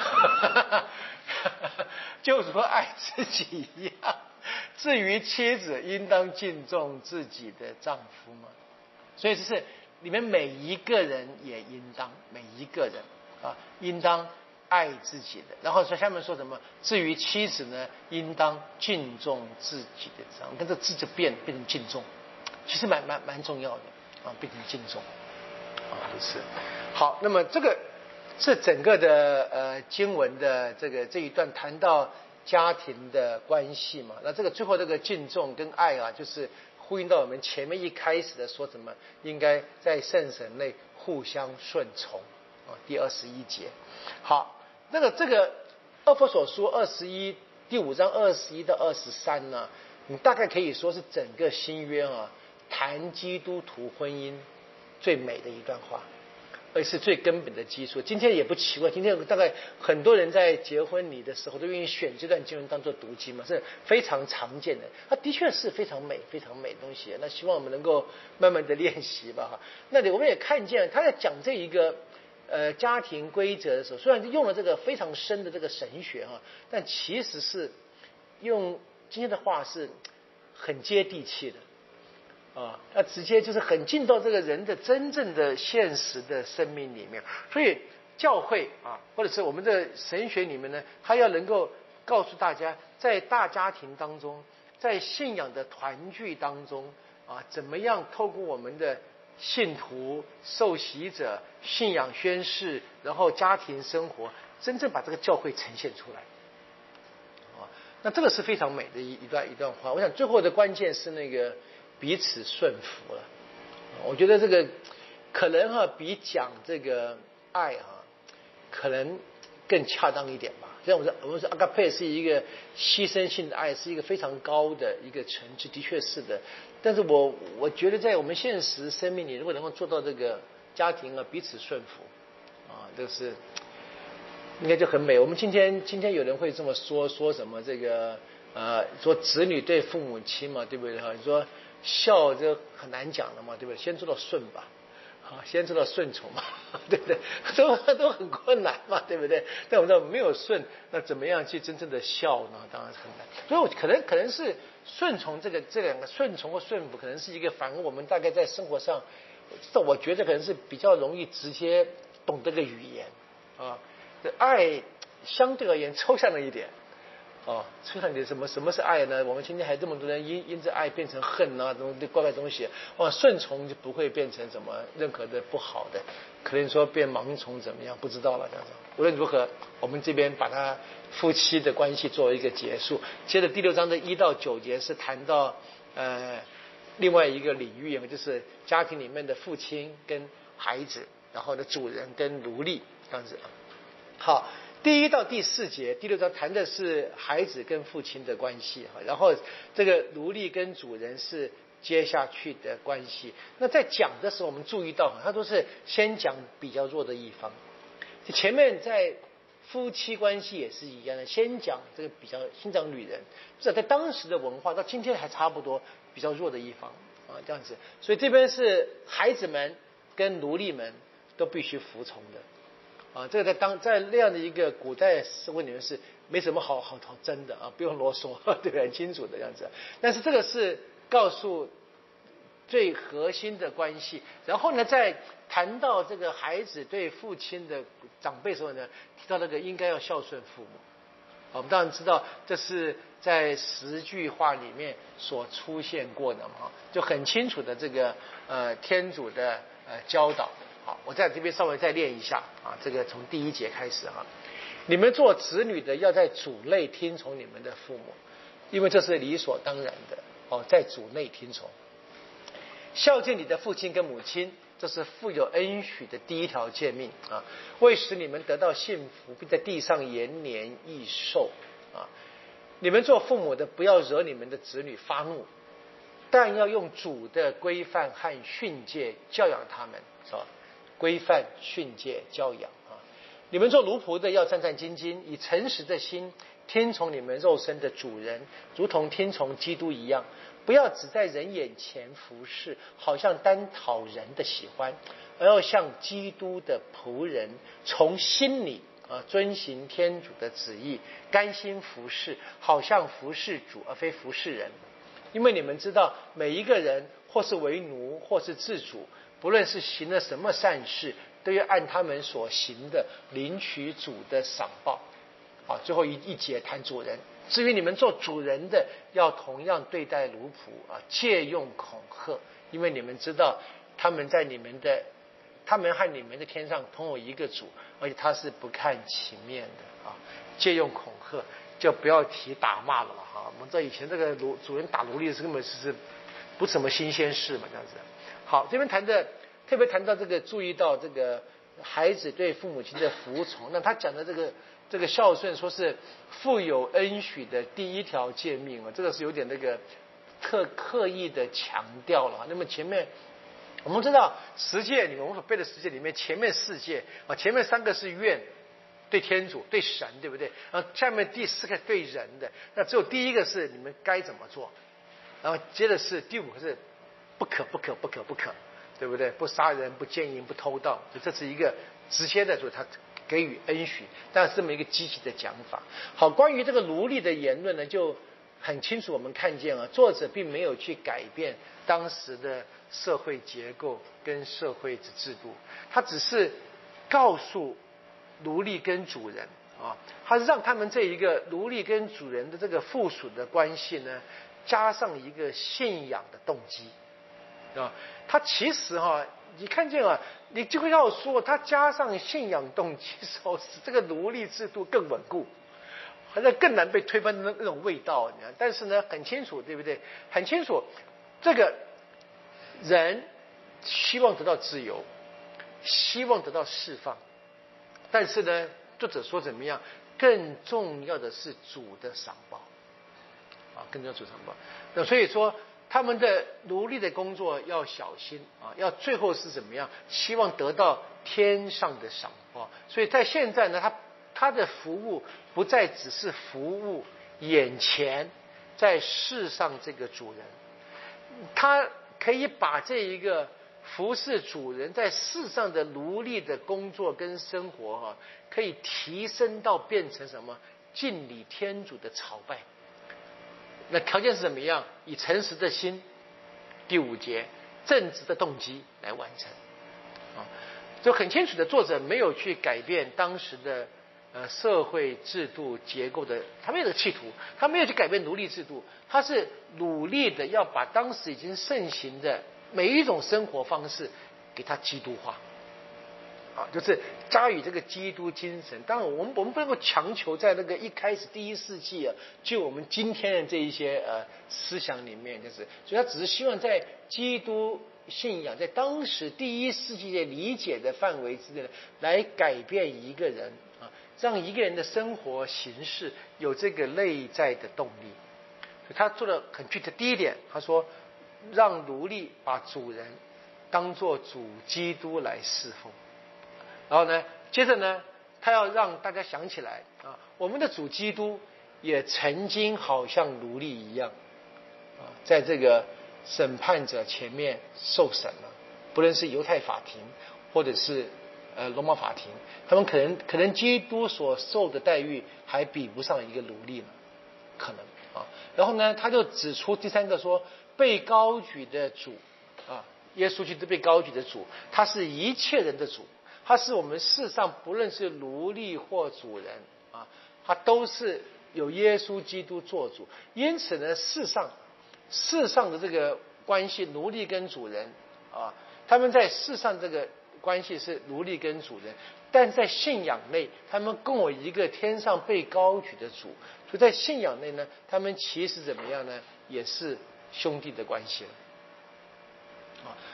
就是说爱自己一样。至于妻子，应当敬重自己的丈夫嘛。所以这是你们每一个人也应当，每一个人啊，应当爱自己的。然后说下面说什么？至于妻子呢，应当敬重自己的丈夫。跟这字就变变成敬重，其实蛮蛮蛮重要的啊，变成敬重啊，就是好。那么这个。是整个的呃经文的这个这一段谈到家庭的关系嘛，那这个最后这个敬重跟爱啊，就是呼应到我们前面一开始的说什么，应该在圣神内互相顺从啊，第二十一节。好，那个这个厄弗所书二十一第五章二十一到二十三呢，你大概可以说是整个新约啊谈基督徒婚姻最美的一段话。而是最根本的基础。今天也不奇怪，今天大概很多人在结婚礼的时候都愿意选这段经文当做读经嘛，是非常常见的。它的确是非常美、非常美的东西。那希望我们能够慢慢的练习吧。哈，那里我们也看见他在讲这一个呃家庭规则的时候，虽然用了这个非常深的这个神学哈，但其实是用今天的话是很接地气的。啊，那直接就是很进到这个人的真正的现实的生命里面，所以教会啊，或者是我们的神学里面呢，他要能够告诉大家，在大家庭当中，在信仰的团聚当中啊，怎么样透过我们的信徒、受洗者、信仰宣誓，然后家庭生活，真正把这个教会呈现出来。啊，那这个是非常美的一一段一段话。我想最后的关键是那个。彼此顺服了，我觉得这个可能哈、啊、比讲这个爱哈、啊、可能更恰当一点吧。像我们说，我们说阿嘎佩是一个牺牲性的爱，是一个非常高的一个层次，的确是的。但是我我觉得在我们现实生命里，如果能够做到这个家庭啊彼此顺服啊，这个是应该就很美。我们今天今天有人会这么说，说什么这个呃说子女对父母亲嘛，对不对哈？你说。孝这很难讲的嘛，对不对？先做到顺吧，好，先做到顺从嘛，对不对？都都很困难嘛，对不对？但我们知道没有顺，那怎么样去真正的孝呢？当然是很难。所以我可能可能是顺从这个这两个顺从或顺服，可能是一个反而我们大概在生活上，我觉得可能是比较容易直接懂这个语言啊。这爱相对而言抽象了一点。哦，抽象点什么？什么是爱呢？我们今天还这么多人因因着爱变成恨啊，这种怪怪东西。哇，顺从就不会变成什么任何的不好的，可能说变盲从怎么样？不知道了，这样子。无论如何，我们这边把它夫妻的关系作为一个结束。接着第六章的一到九节是谈到呃另外一个领域，就是家庭里面的父亲跟孩子，然后呢主人跟奴隶这样子。好。第一到第四节，第六章谈的是孩子跟父亲的关系，然后这个奴隶跟主人是接下去的关系。那在讲的时候，我们注意到，他都是先讲比较弱的一方。前面在夫妻关系也是一样的，先讲这个比较先讲女人，这在当时的文化到今天还差不多，比较弱的一方啊，这样子。所以这边是孩子们跟奴隶们都必须服从的。啊，这个在当在那样的一个古代社会里面是没什么好好好争的啊，不用啰嗦，对不对？很清楚的样子。但是这个是告诉最核心的关系。然后呢，在谈到这个孩子对父亲的长辈的时候呢，提到那个应该要孝顺父母。我们当然知道这是在十句话里面所出现过的嘛，就很清楚的这个呃天主的呃教导。好，我在这边稍微再练一下啊，这个从第一节开始哈。你们做子女的要在主内听从你们的父母，因为这是理所当然的哦，在主内听从。孝敬你的父亲跟母亲， 这是富有恩许的第一条诫命啊，为使你们得到幸福，并在地上延年益寿啊。你们做父母的，不要惹你们的子女发怒，但要用主的规范和训诫教养他们，是吧？规范、训诫、教养啊。你们做奴仆的，要战战兢兢，以诚实的心听从你们肉身的主人，如同听从基督一样。不要只在人眼前服侍，好像单讨人的喜欢，而要像基督的仆人，从心里啊遵行天主的旨意，甘心服侍，好像服侍主而非服侍人。因为你们知道，每一个人或是为奴，或是自主，不论是行了什么善事，都要按他们所行的领取主的赏报。啊，最后一一节谈主人。至于你们做主人的，要同样对待奴仆啊，借用恐吓，因为你们知道他们在你们的，他们和你们的天上同有一个主，而且他是不看情面的啊。借用恐吓就不要提打骂了哈。我们知道以前这个奴主人打奴隶是根本是不是什么新鲜事嘛，这样子。好，这边谈的特别谈到这个，注意到这个孩子对父母亲的服从，那他讲的这个。这个孝顺说是富有恩许的第一条诫命啊，这个是有点那个特刻意的强调了。那么前面我们知道十诫里面，我们所背的十诫里面，前面四诫啊，前面三个是愿对天主对神，对不对？然后下面第四个对人的，那只有第一个是你们该怎么做，然后接着是第五个是不可不可不可不可，对不对？不杀人，不奸淫，不偷盗，就这是一个直接的，就是他给予恩许，但是这么一个积极的讲法。好，关于这个奴隶的言论呢，就很清楚我们看见啊，作者并没有去改变当时的社会结构跟社会的制度，他只是告诉奴隶跟主人啊，他让他们这一个奴隶跟主人的这个附属的关系呢，加上一个信仰的动机啊，他其实哈、啊。你看见啊，你就会要说，他加上信仰动机的时候，使这个奴隶制度更稳固，好像更难被推翻的那种味道。但是呢，很清楚，对不对？很清楚，这个人希望得到自由，希望得到释放，但是呢，作者说怎么样？更重要的是主的赏报啊，更重要的主赏报。那所以说。他们的奴隶的工作要小心啊，要最后是怎么样？希望得到天上的赏报。所以在现在呢，他他的服务不再只是服务眼前在世上这个主人，他可以把这一个服侍主人在世上的奴隶的工作跟生活啊，可以提升到变成什么？敬礼天主的朝拜。那条件是怎么样？以诚实的心，第五节，正直的动机来完成，啊，就很清楚的，作者没有去改变当时的呃社会制度结构的，他没有这个企图，他没有去改变奴隶制度，他是努力的要把当时已经盛行的每一种生活方式给它基督化。啊，就是加以这个基督精神。当然，我们我们不能够强求在那个一开始第一世纪啊，就我们今天的这一些呃思想里面，就是，所以他只是希望在基督信仰在当时第一世纪的理解的范围之内，来改变一个人啊，让一个人的生活形式有这个内在的动力。所以他做的很具体的第一点，他说让奴隶把主人当作主基督来侍奉。然后呢，接着呢，他要让大家想起来啊，我们的主基督也曾经好像奴隶一样啊，在这个审判者前面受审了，不论是犹太法庭或者是呃罗马法庭，他们可能可能基督所受的待遇还比不上一个奴隶呢，可能啊。然后呢，他就指出第三个说，被高举的主啊，耶稣基督被高举的主，他是一切人的主。他是我们世上不论是奴隶或主人啊，他都是有耶稣基督做主。因此呢，世上世上的这个关系，奴隶跟主人啊，他们在世上这个关系是奴隶跟主人，但在信仰内，他们共有一个天上被高举的主。所以在信仰内呢，他们其实怎么样呢？也是兄弟的关系了。啊，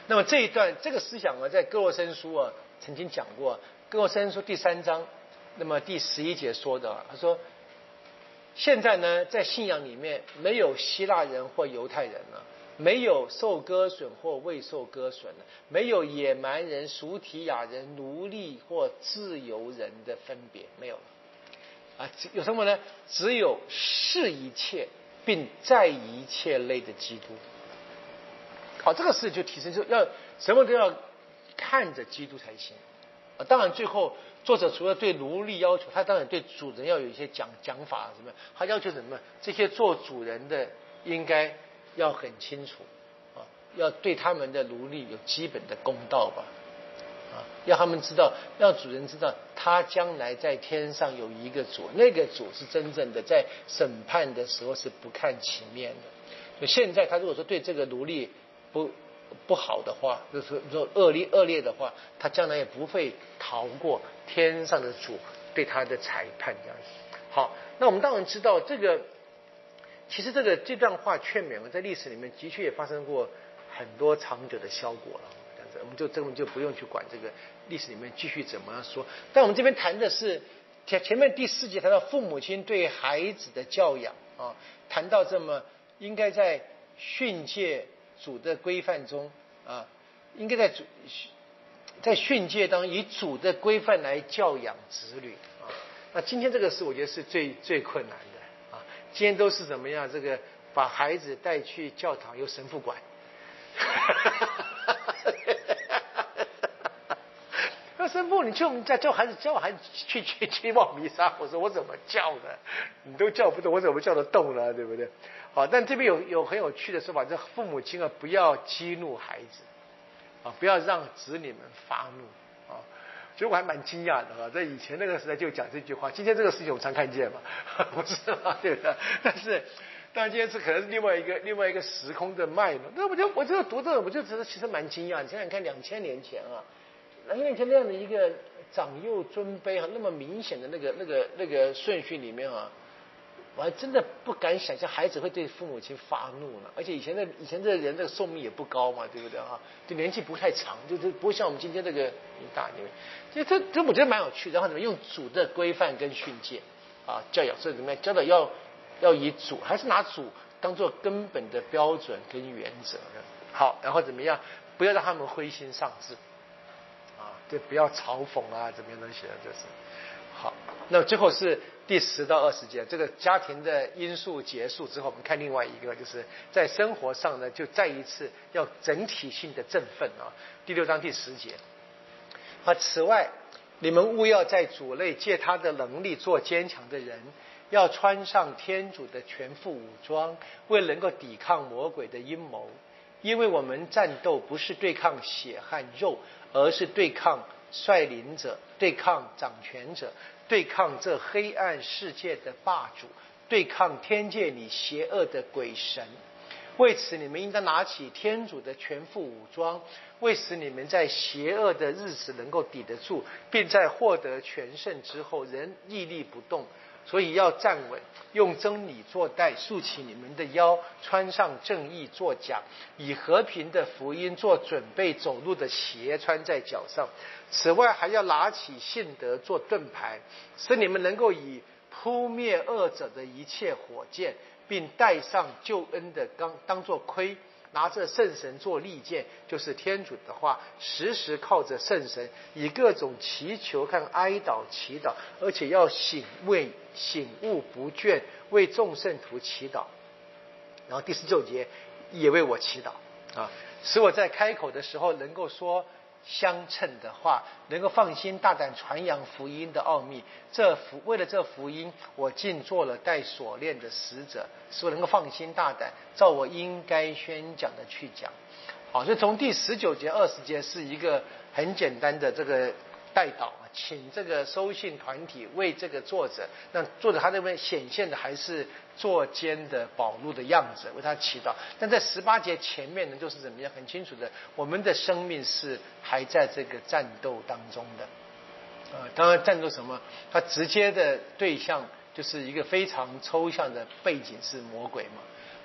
那么这一段这个思想啊，在哥罗森书啊曾经讲过，哥罗森书第三章，那么第十一节说的，他说，现在呢，在信仰里面没有希腊人或犹太人了。没有受割损或未受割损的，没有野蛮人、属提亚人、奴隶或自由人的分别，没有了。啊，有什么呢？只有是一切，并在一切类的基督。好，这个事就提升，就要什么都要看着基督才行。啊，当然最后作者除了对奴隶要求，他当然对主人要有一些讲讲法什么，他要求什么？这些做主人的应该要很清楚啊，要对他们的奴隶有基本的公道吧，啊，要他们知道，让主人知道，他将来在天上有一个主，那个主是真正的在审判的时候是不看情面的。所以现在他如果说对这个奴隶不不好的话，就是说恶劣恶劣的话，他将来也不会逃过天上的主对他的裁判这样子。好，那我们当然知道这个。其实这个这段话劝勉在历史里面的确也发生过很多长久的效果了，这样子我们就这个就不用去管这个历史里面继续怎么样说。但我们这边谈的是前前面第四节谈到父母亲对孩子的教养啊，谈到这么应该在训诫主的规范中啊，应该在主在训诫当中以主的规范来教养子女啊。那今天这个是我觉得是最最困难的。今天都是怎么样？这个把孩子带去教堂，由神父管。那神父，你去我们家教孩子，教孩子去去去报弥撒，我说我怎么教的？你都教不动，我怎么教得动呢？对不对？好，但这边有有很有趣的说法，这父母亲啊，不要激怒孩子啊，不要让子女们发怒啊。所以我还蛮惊讶的啊，在以前那个时代就讲这句话，今天这个事情我们常看见嘛，不是吗？对不对？但是，当然今天是可能是另外一个另外一个时空的脉络。那我就我就读这个，我就觉得其实蛮惊讶。你想想看，两千年前啊，两千年前那样的一个长幼尊卑啊，那么明显的那个那个那个顺序里面啊，我还真的不敢想象孩子会对父母亲发怒呢。而且以前的以前的人的寿命也不高嘛，对不对啊？就年纪不太长，就就不会像我们今天这个大年。这这这我觉得蛮有趣的，然后怎么用主的规范跟训诫啊教养，所以怎么样教的要要以主，还是拿主当做根本的标准跟原则的。好，然后怎么样？不要让他们灰心丧志啊，就不要嘲讽啊，怎么样东西的，就是好。那最后是第十到二十节，这个家庭的因素结束之后，我们看另外一个，就是在生活上呢，就再一次要整体性的振奋啊。第六章第十节。啊，此外，你们务要在主内借他的能力做坚强的人，要穿上天主的全副武装，为能够抵抗魔鬼的阴谋。因为我们战斗不是对抗血和肉，而是对抗率领者，对抗掌权者，对抗这黑暗世界的霸主，对抗天界里邪恶的鬼神。为此，你们应当拿起天主的全副武装，为使你们在邪恶的日子能够抵得住，并在获得全胜之后仍屹立不动。所以要站稳，用真理做带，竖起你们的腰，穿上正义做甲，以和平的福音做准备走路的鞋穿在脚上。此外，还要拿起信德做盾牌，使你们能够以扑灭恶者的一切火箭，并带上救恩的钢当作盔，拿着圣神做利剑，就是天主的话，时时靠着圣神，以各种祈求和哀祷祈祷，而且要醒为醒悟不倦，为众圣徒祈祷。然后第十九节，也为我祈祷啊，使我在开口的时候能够说相称的话，能够放心大胆传扬福音的奥秘。这福为了这福音，我竟做了带锁链的使者，使我能够放心大胆，照我应该宣讲的去讲。好，所以从第十九节、二十节是一个很简单的这个代祷，请这个收信团体为这个作者，那作者他那边显现的还是作监的保禄的样子，为他祈祷。但在十八节前面呢，就是怎么样很清楚的，我们的生命是还在这个战斗当中的。呃，当然战斗什么？它直接的对象就是一个非常抽象的背景是魔鬼嘛。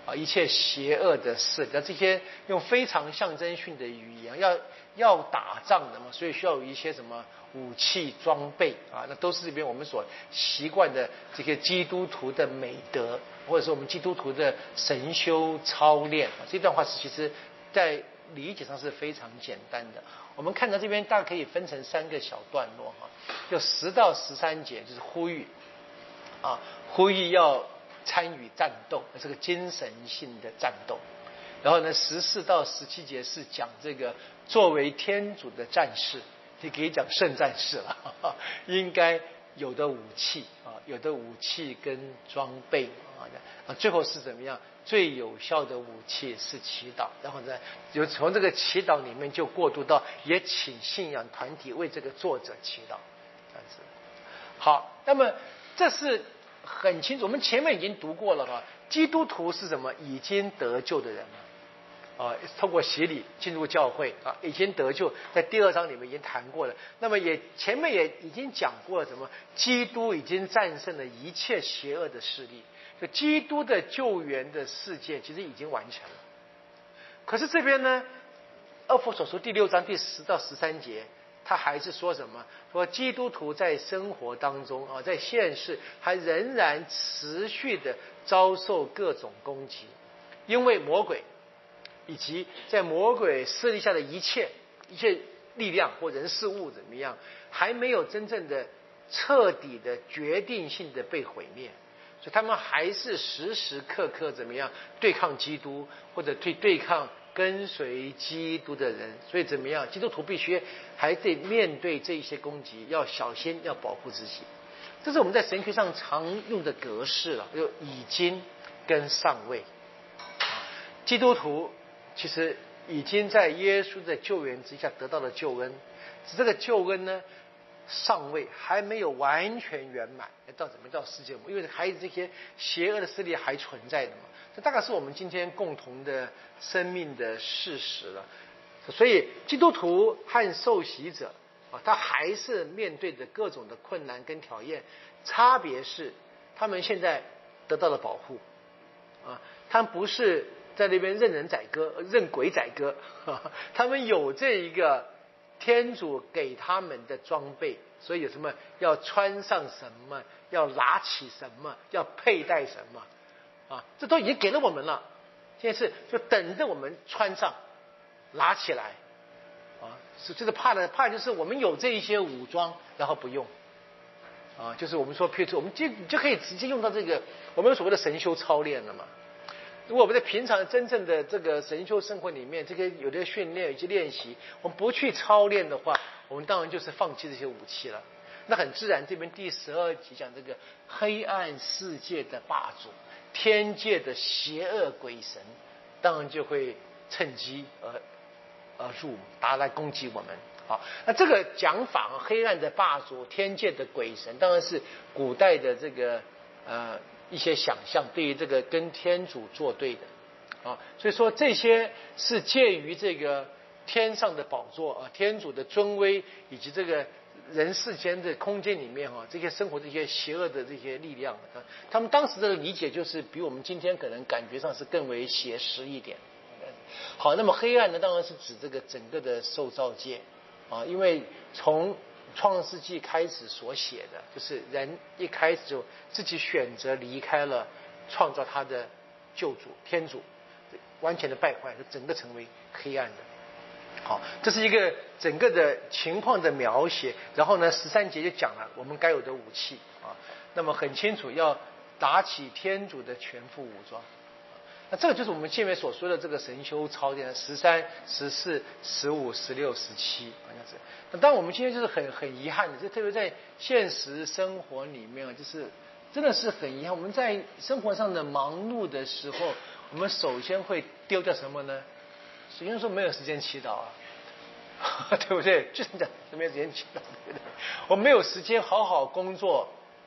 啊一切邪恶的事。那这些用非常象征性的语言，要要打仗的嘛，所以需要有一些什么武器装备啊，那都是这边我们所习惯的这个基督徒的美德，或者说我们基督徒的神修操练。这段话其实在理解上是非常简单的。我们看到这边大概可以分成三个小段落哈，就十到十三节就是呼吁啊，呼吁要参与战斗，这个精神性的战斗。然后呢，十四到十七节是讲这个作为天主的战士，也可以讲圣战士了，呵呵应该有的武器啊，有的武器跟装备啊，啊，最后是怎么样？最有效的武器是祈祷，然后呢，就从这个祈祷里面就过渡到也请信仰团体为这个作者祈祷，这样子。好，那么这是很清楚，我们前面已经读过了哈，基督徒是什么？已经得救的人了。啊，通过洗礼进入教会啊，已经得救，在第二章里面已经谈过了。那么也前面也已经讲过了，什么？基督已经战胜了一切邪恶的势力，就基督的救援的事件其实已经完成了。可是这边呢，《以弗所书》第六章第十到十三节，他还是说什么？说基督徒在生活当中啊，在现世还仍然持续的遭受各种攻击，因为魔鬼。以及在魔鬼势力下的一切一切力量或人事物怎么样，还没有真正的彻底的决定性的被毁灭，所以他们还是时时刻刻怎么样对抗基督，或者对对抗跟随基督的人。所以怎么样，基督徒必须还得面对这一些攻击，要小心，要保护自己。这是我们在神学上常用的格式了，就已经跟尚未。基督徒其实已经在耶稣的救援之下得到了救恩，这个救恩呢，尚未还没有完全圆满，到怎么到世界末，因为还有这些邪恶的势力还存在的嘛。这大概是我们今天共同的生命的事实了。所以基督徒和受洗者啊，他还是面对着各种的困难跟挑战，差别是他们现在得到了保护啊，他们不是在那边任人宰割，任鬼宰割，他们有这一个天主给他们的装备，所以有什么要穿上什么，要拿起什么，要佩戴什么啊，这都已经给了我们了。现在是就等着我们穿上，拿起来啊，是这个怕的怕就是我们有这一些武装，然后不用啊，就是我们说，譬如我们就就可以直接用到这个我们有所谓的神修操练了嘛。如果我们在平常真正的这个神修生活里面，这个有的训练以及练习，我们不去操练的话，我们当然就是放弃这些武器了。那很自然，这边第十二集讲这个黑暗世界的霸主，天界的邪恶鬼神，当然就会趁机而而入，达来攻击我们。好，那这个讲法，黑暗的霸主、天界的鬼神，当然是古代的这个呃。一些想象，对于这个跟天主作对的啊，所以说这些是介于这个天上的宝座啊，天主的尊威以及这个人世间的空间里面啊，这些生活这些邪恶的这些力量啊，他们当时的理解就是比我们今天可能感觉上是更为写实一点。好，那么黑暗呢，当然是指这个整个的受造界啊，因为从创世纪开始所写的，就是人一开始就自己选择离开了创造他的救主天主，完全的败坏，就整个成为黑暗的。好，这是一个整个的情况的描写。然后呢，十三节就讲了我们该有的武器啊，那么很清楚要打起天主的全副武装。那这个就是我们前面所说的这个神修操练，十三、十四、十五、十六、十七，好像是。那当然我们今天就是很很遗憾的，就特别在现实生活里面啊，就是真的是很遗憾，我们在生活上的忙碌的时候，我们首先会丢掉什么呢？首先说没有时间祈祷啊，对不对？就是讲没有时间祈祷，对不对？我没有时间好好工作，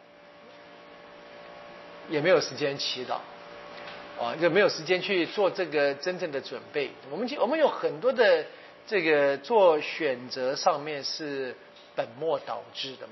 也没有时间祈祷。啊，就没有时间去做这个真正的准备。我们我们有很多的这个做选择上面是本末倒置的嘛。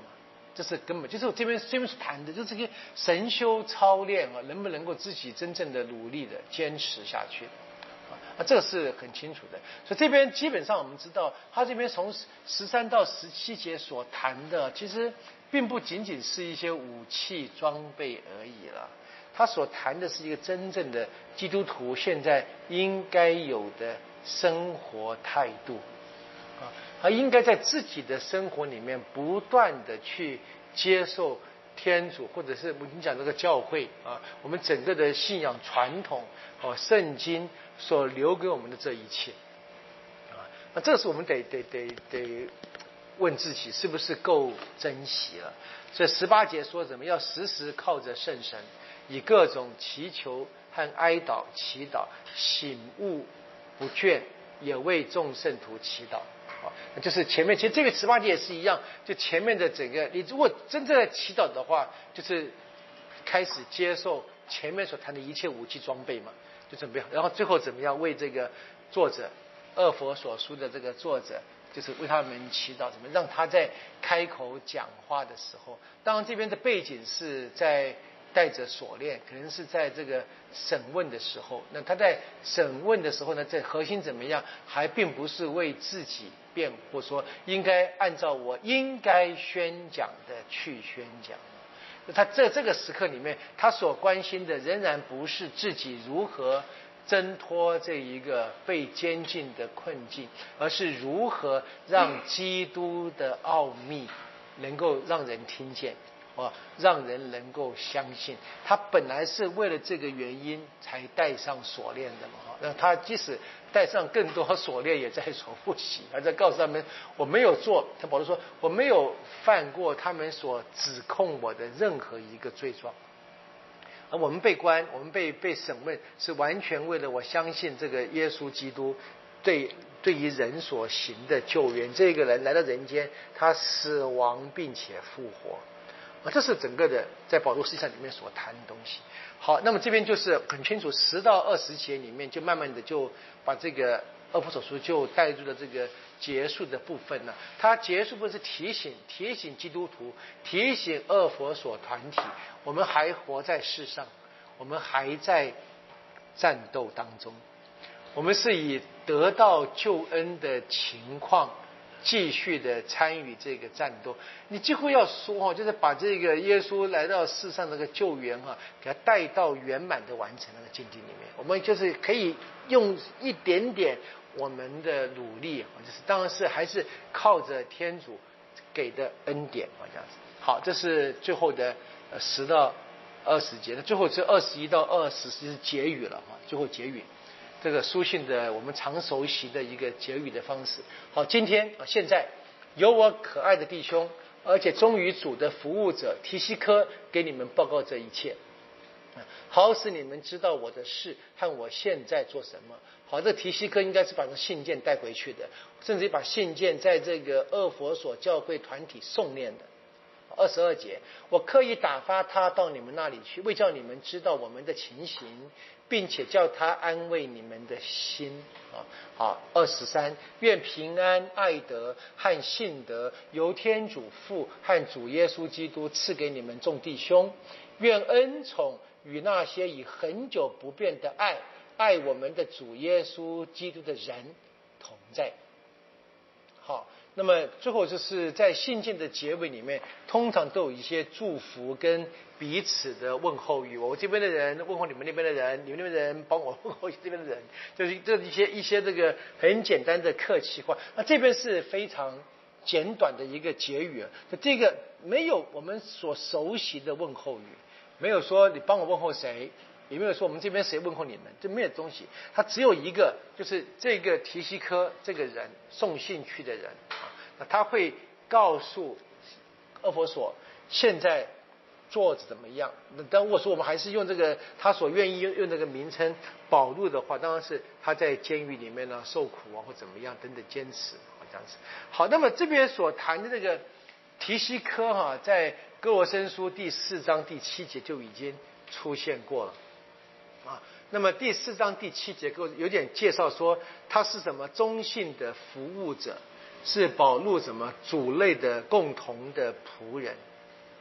这是根本，就是我这边这边所谈的，就是这个神修操练啊，能不能够自己真正的努力的坚持下去啊，这个是很清楚的。所以这边基本上我们知道，他这边从十三到十七节所谈的，其实并不仅仅是一些武器装备而已了。他所谈的是一个真正的基督徒现在应该有的生活态度啊，他应该在自己的生活里面不断的去接受天主，或者是我们讲这个教会啊，我们整个的信仰传统哦，圣经所留给我们的这一切啊，那这是我们得得得得问自己是不是够珍惜了。所以十八节说什么？要时时靠着圣神，以各种祈求和哀祷祈祷，醒悟不倦，也为众圣徒祈祷。啊，就是前面其实这个十八节也是一样，就前面的整个，你如果真正的祈祷的话，就是开始接受前面所谈的一切武器装备嘛，就准备好，然后最后怎么样为这个作者厄弗所书的这个作者，就是为他们祈祷，怎么让他在开口讲话的时候，当然这边的背景是在带着锁链，可能是在这个审问的时候，那他在审问的时候呢，这核心怎么样，还并不是为自己辩护，说应该按照我应该宣讲的去宣讲。他在这个时刻里面，他所关心的仍然不是自己如何挣脱这一个被监禁的困境，而是如何让基督的奥秘能够让人听见，哦，让人能够相信。他本来是为了这个原因才戴上锁链的嘛，那他即使戴上更多锁链，也在所不惜，还在告诉他们我没有做。他保罗说我没有犯过他们所指控我的任何一个罪状。而我们被关，我们被被审问，是完全为了我相信这个耶稣基督对对于人所行的救援。这个人来到人间，他死亡并且复活。啊，这是整个的在保罗思想里面所谈的东西。好，那么这边就是很清楚，十到二十节里面就慢慢的就把这个厄弗所书就带入了这个结束的部分了。他结束部分是提醒提醒基督徒，提醒厄弗所团体，我们还活在世上，我们还在战斗当中，我们是以得到救恩的情况继续的参与这个战斗。你几乎要说，就是把这个耶稣来到世上那个救援啊，给他带到圆满的完成那个境地里面。我们就是可以用一点点我们的努力，就是当然是还是靠着天主给的恩典啊，这样子。好，这是最后的呃十到二十节，那最后是二十一到二十是结语了啊，最后结语。这个书信的我们常熟悉的一个结语的方式。好，今天啊，现在有我可爱的弟兄，而且忠于主的服务者提西科给你们报告这一切，好使你们知道我的事和我现在做什么。好，这提西科应该是把这信件带回去的，甚至把信件在这个厄弗所教会团体诵念的。二十二节，我刻意打发他到你们那里去，为叫你们知道我们的情形，并且叫他安慰你们的心啊。好，二十三，愿平安、爱德和信德由天主父和主耶稣基督赐给你们众弟兄。愿恩宠与那些以很久不变的爱爱我们的主耶稣基督的人同在。好。那么最后就是在信件的结尾里面，通常都有一些祝福跟彼此的问候语。我这边的人问候你们那边的人，你们那边的人帮我问候这边的人，就是这一些一些这个很简单的客气话。那这边是非常简短的一个结语，这个没有我们所熟悉的问候语，没有说你帮我问候谁，也没有说我们这边谁问候你们，这没有东西。它只有一个，就是这个提西科这个人送信去的人啊，那他会告诉厄弗所现在做怎么样。那当如果说我们还是用这个他所愿意用用这个名称保禄的话，当然是他在监狱里面呢受苦啊或怎么样等等坚持这样子。好，那么这边所谈的这个提西科哈、啊，在哥罗森书第四章第七节就已经出现过了。啊，那么第四章第七节有点介绍说他是什么忠信的服务者，是保禄什么主类的共同的仆人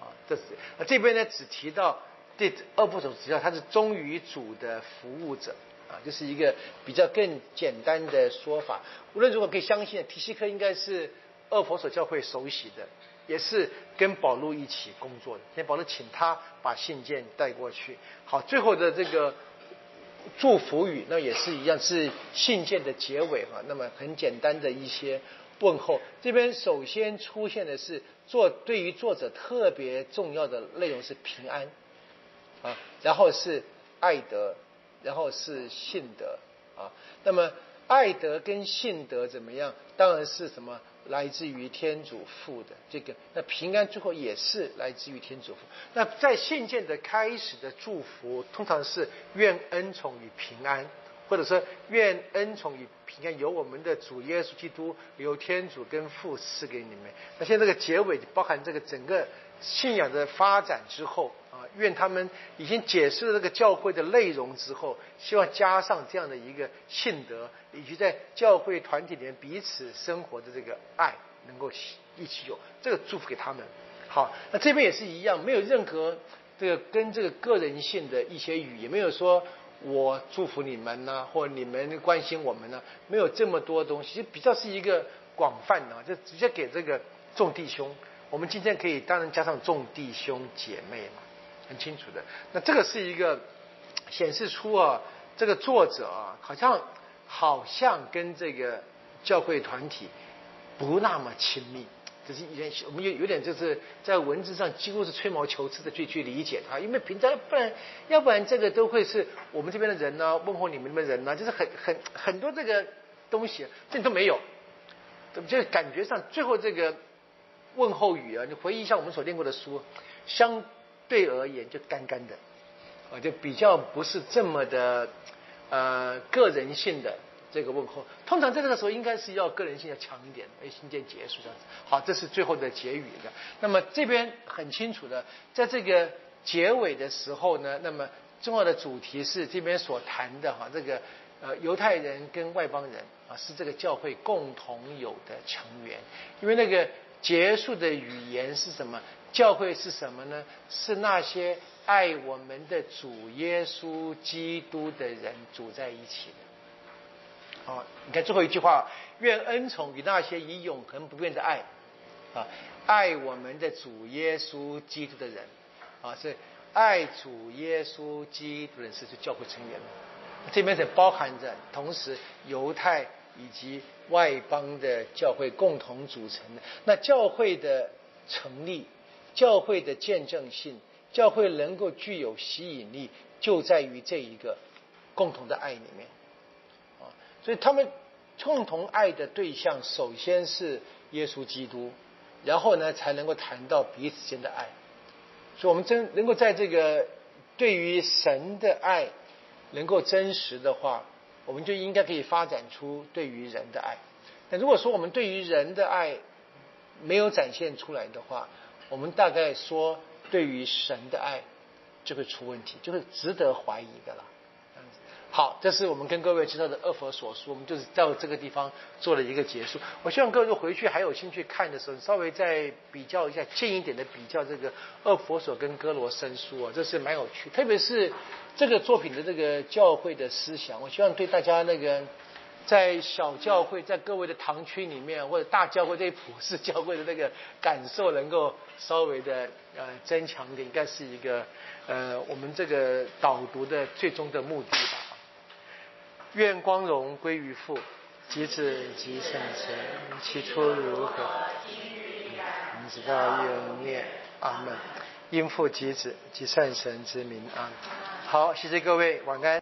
啊，这是那这边呢只提到对二佛所提到他是忠于主的服务者啊，就是一个比较更简单的说法。无论如何可以相信，提希科应该是二佛所教会首席的，也是跟保罗一起工作的。现在保罗请他把信件带过去。好，最后的这个祝福语，那也是一样，是信件的结尾哈。那么很简单的一些问候。这边首先出现的是作对于作者特别重要的内容是平安啊，然后是爱德，然后是信德啊。那么爱德跟信德怎么样？当然是什么？来自于天主父的这个。那平安最后也是来自于天主父。那在信件的开始的祝福，通常是愿恩宠与平安，或者说愿恩宠与平安由我们的主耶稣基督，由天主跟父赐给你们。那现在这个结尾包含这个整个信仰的发展之后啊，愿他们已经解释了这个教会的内容之后，希望加上这样的一个信德，以及在教会团体里面彼此生活的这个爱，能够一起有这个祝福给他们。好，那这边也是一样，没有任何这个跟这个个人性的一些语言，没有说我祝福你们呐、啊，或你们关心我们呐、啊，没有这么多东西，就比较是一个广泛的、啊，就直接给这个众弟兄。我们今天可以当然加上众弟兄姐妹嘛，很清楚的。那这个是一个显示出啊，这个作者啊，好像好像跟这个教会团体不那么亲密。这是一点，我们有有点就是在文字上几乎是吹毛求疵的去去理解它，因为平常不然，要不然这个都会是我们这边的人呢、啊，问候你们那边人呢、啊，就是很很很多这个东西，这都没有，就感觉上最后这个问候语啊，你回忆一下我们所念过的书，相对而言就干干的，啊，就比较不是这么的呃个人性的。这个问候通常在这个时候应该是要个人性要强一点，哎，信件结束这样子。好，这是最后的结语的。那么这边很清楚的，在这个结尾的时候呢，那么重要的主题是这边所谈的哈，这个呃犹太人跟外邦人啊是这个教会共同有的成员。因为那个结束的语言是什么？教会是什么呢？是那些爱我们的主耶稣基督的人组在一起的。啊，你看最后一句话，愿恩宠与那些以永恒不变的爱，啊，爱我们的主耶稣基督的人，啊，是爱主耶稣基督的人是教会成员。这边是包含着同时犹太以及外邦的教会共同组成的。那教会的成立，教会的见证性，教会能够具有吸引力，就在于这一个共同的爱里面。所以他们共同爱的对象首先是耶稣基督，然后呢才能够谈到彼此间的爱。所以我们真能够在这个对于神的爱能够真实的话，我们就应该可以发展出对于人的爱。但如果说我们对于人的爱没有展现出来的话，我们大概说对于神的爱就会出问题，就会值得怀疑的了。好，这是我们跟各位介绍的二佛所书，我们就是到这个地方做了一个结束。我希望各位回去还有兴趣看的时候，稍微再比较一下，近一点的比较这个二佛所跟哥罗森书啊，这是蛮有趣。特别是这个作品的这个教会的思想，我希望对大家那个在小教会，在各位的堂区里面或者大教会这普世教会的那个感受，能够稍微的呃增强一点，应该是一个呃我们这个导读的最终的目的吧。愿光荣归于父、及子、及圣神，起初如何，嗯、直到永远。阿门。因父及子及圣神之名。阿门。好，谢谢各位，晚安。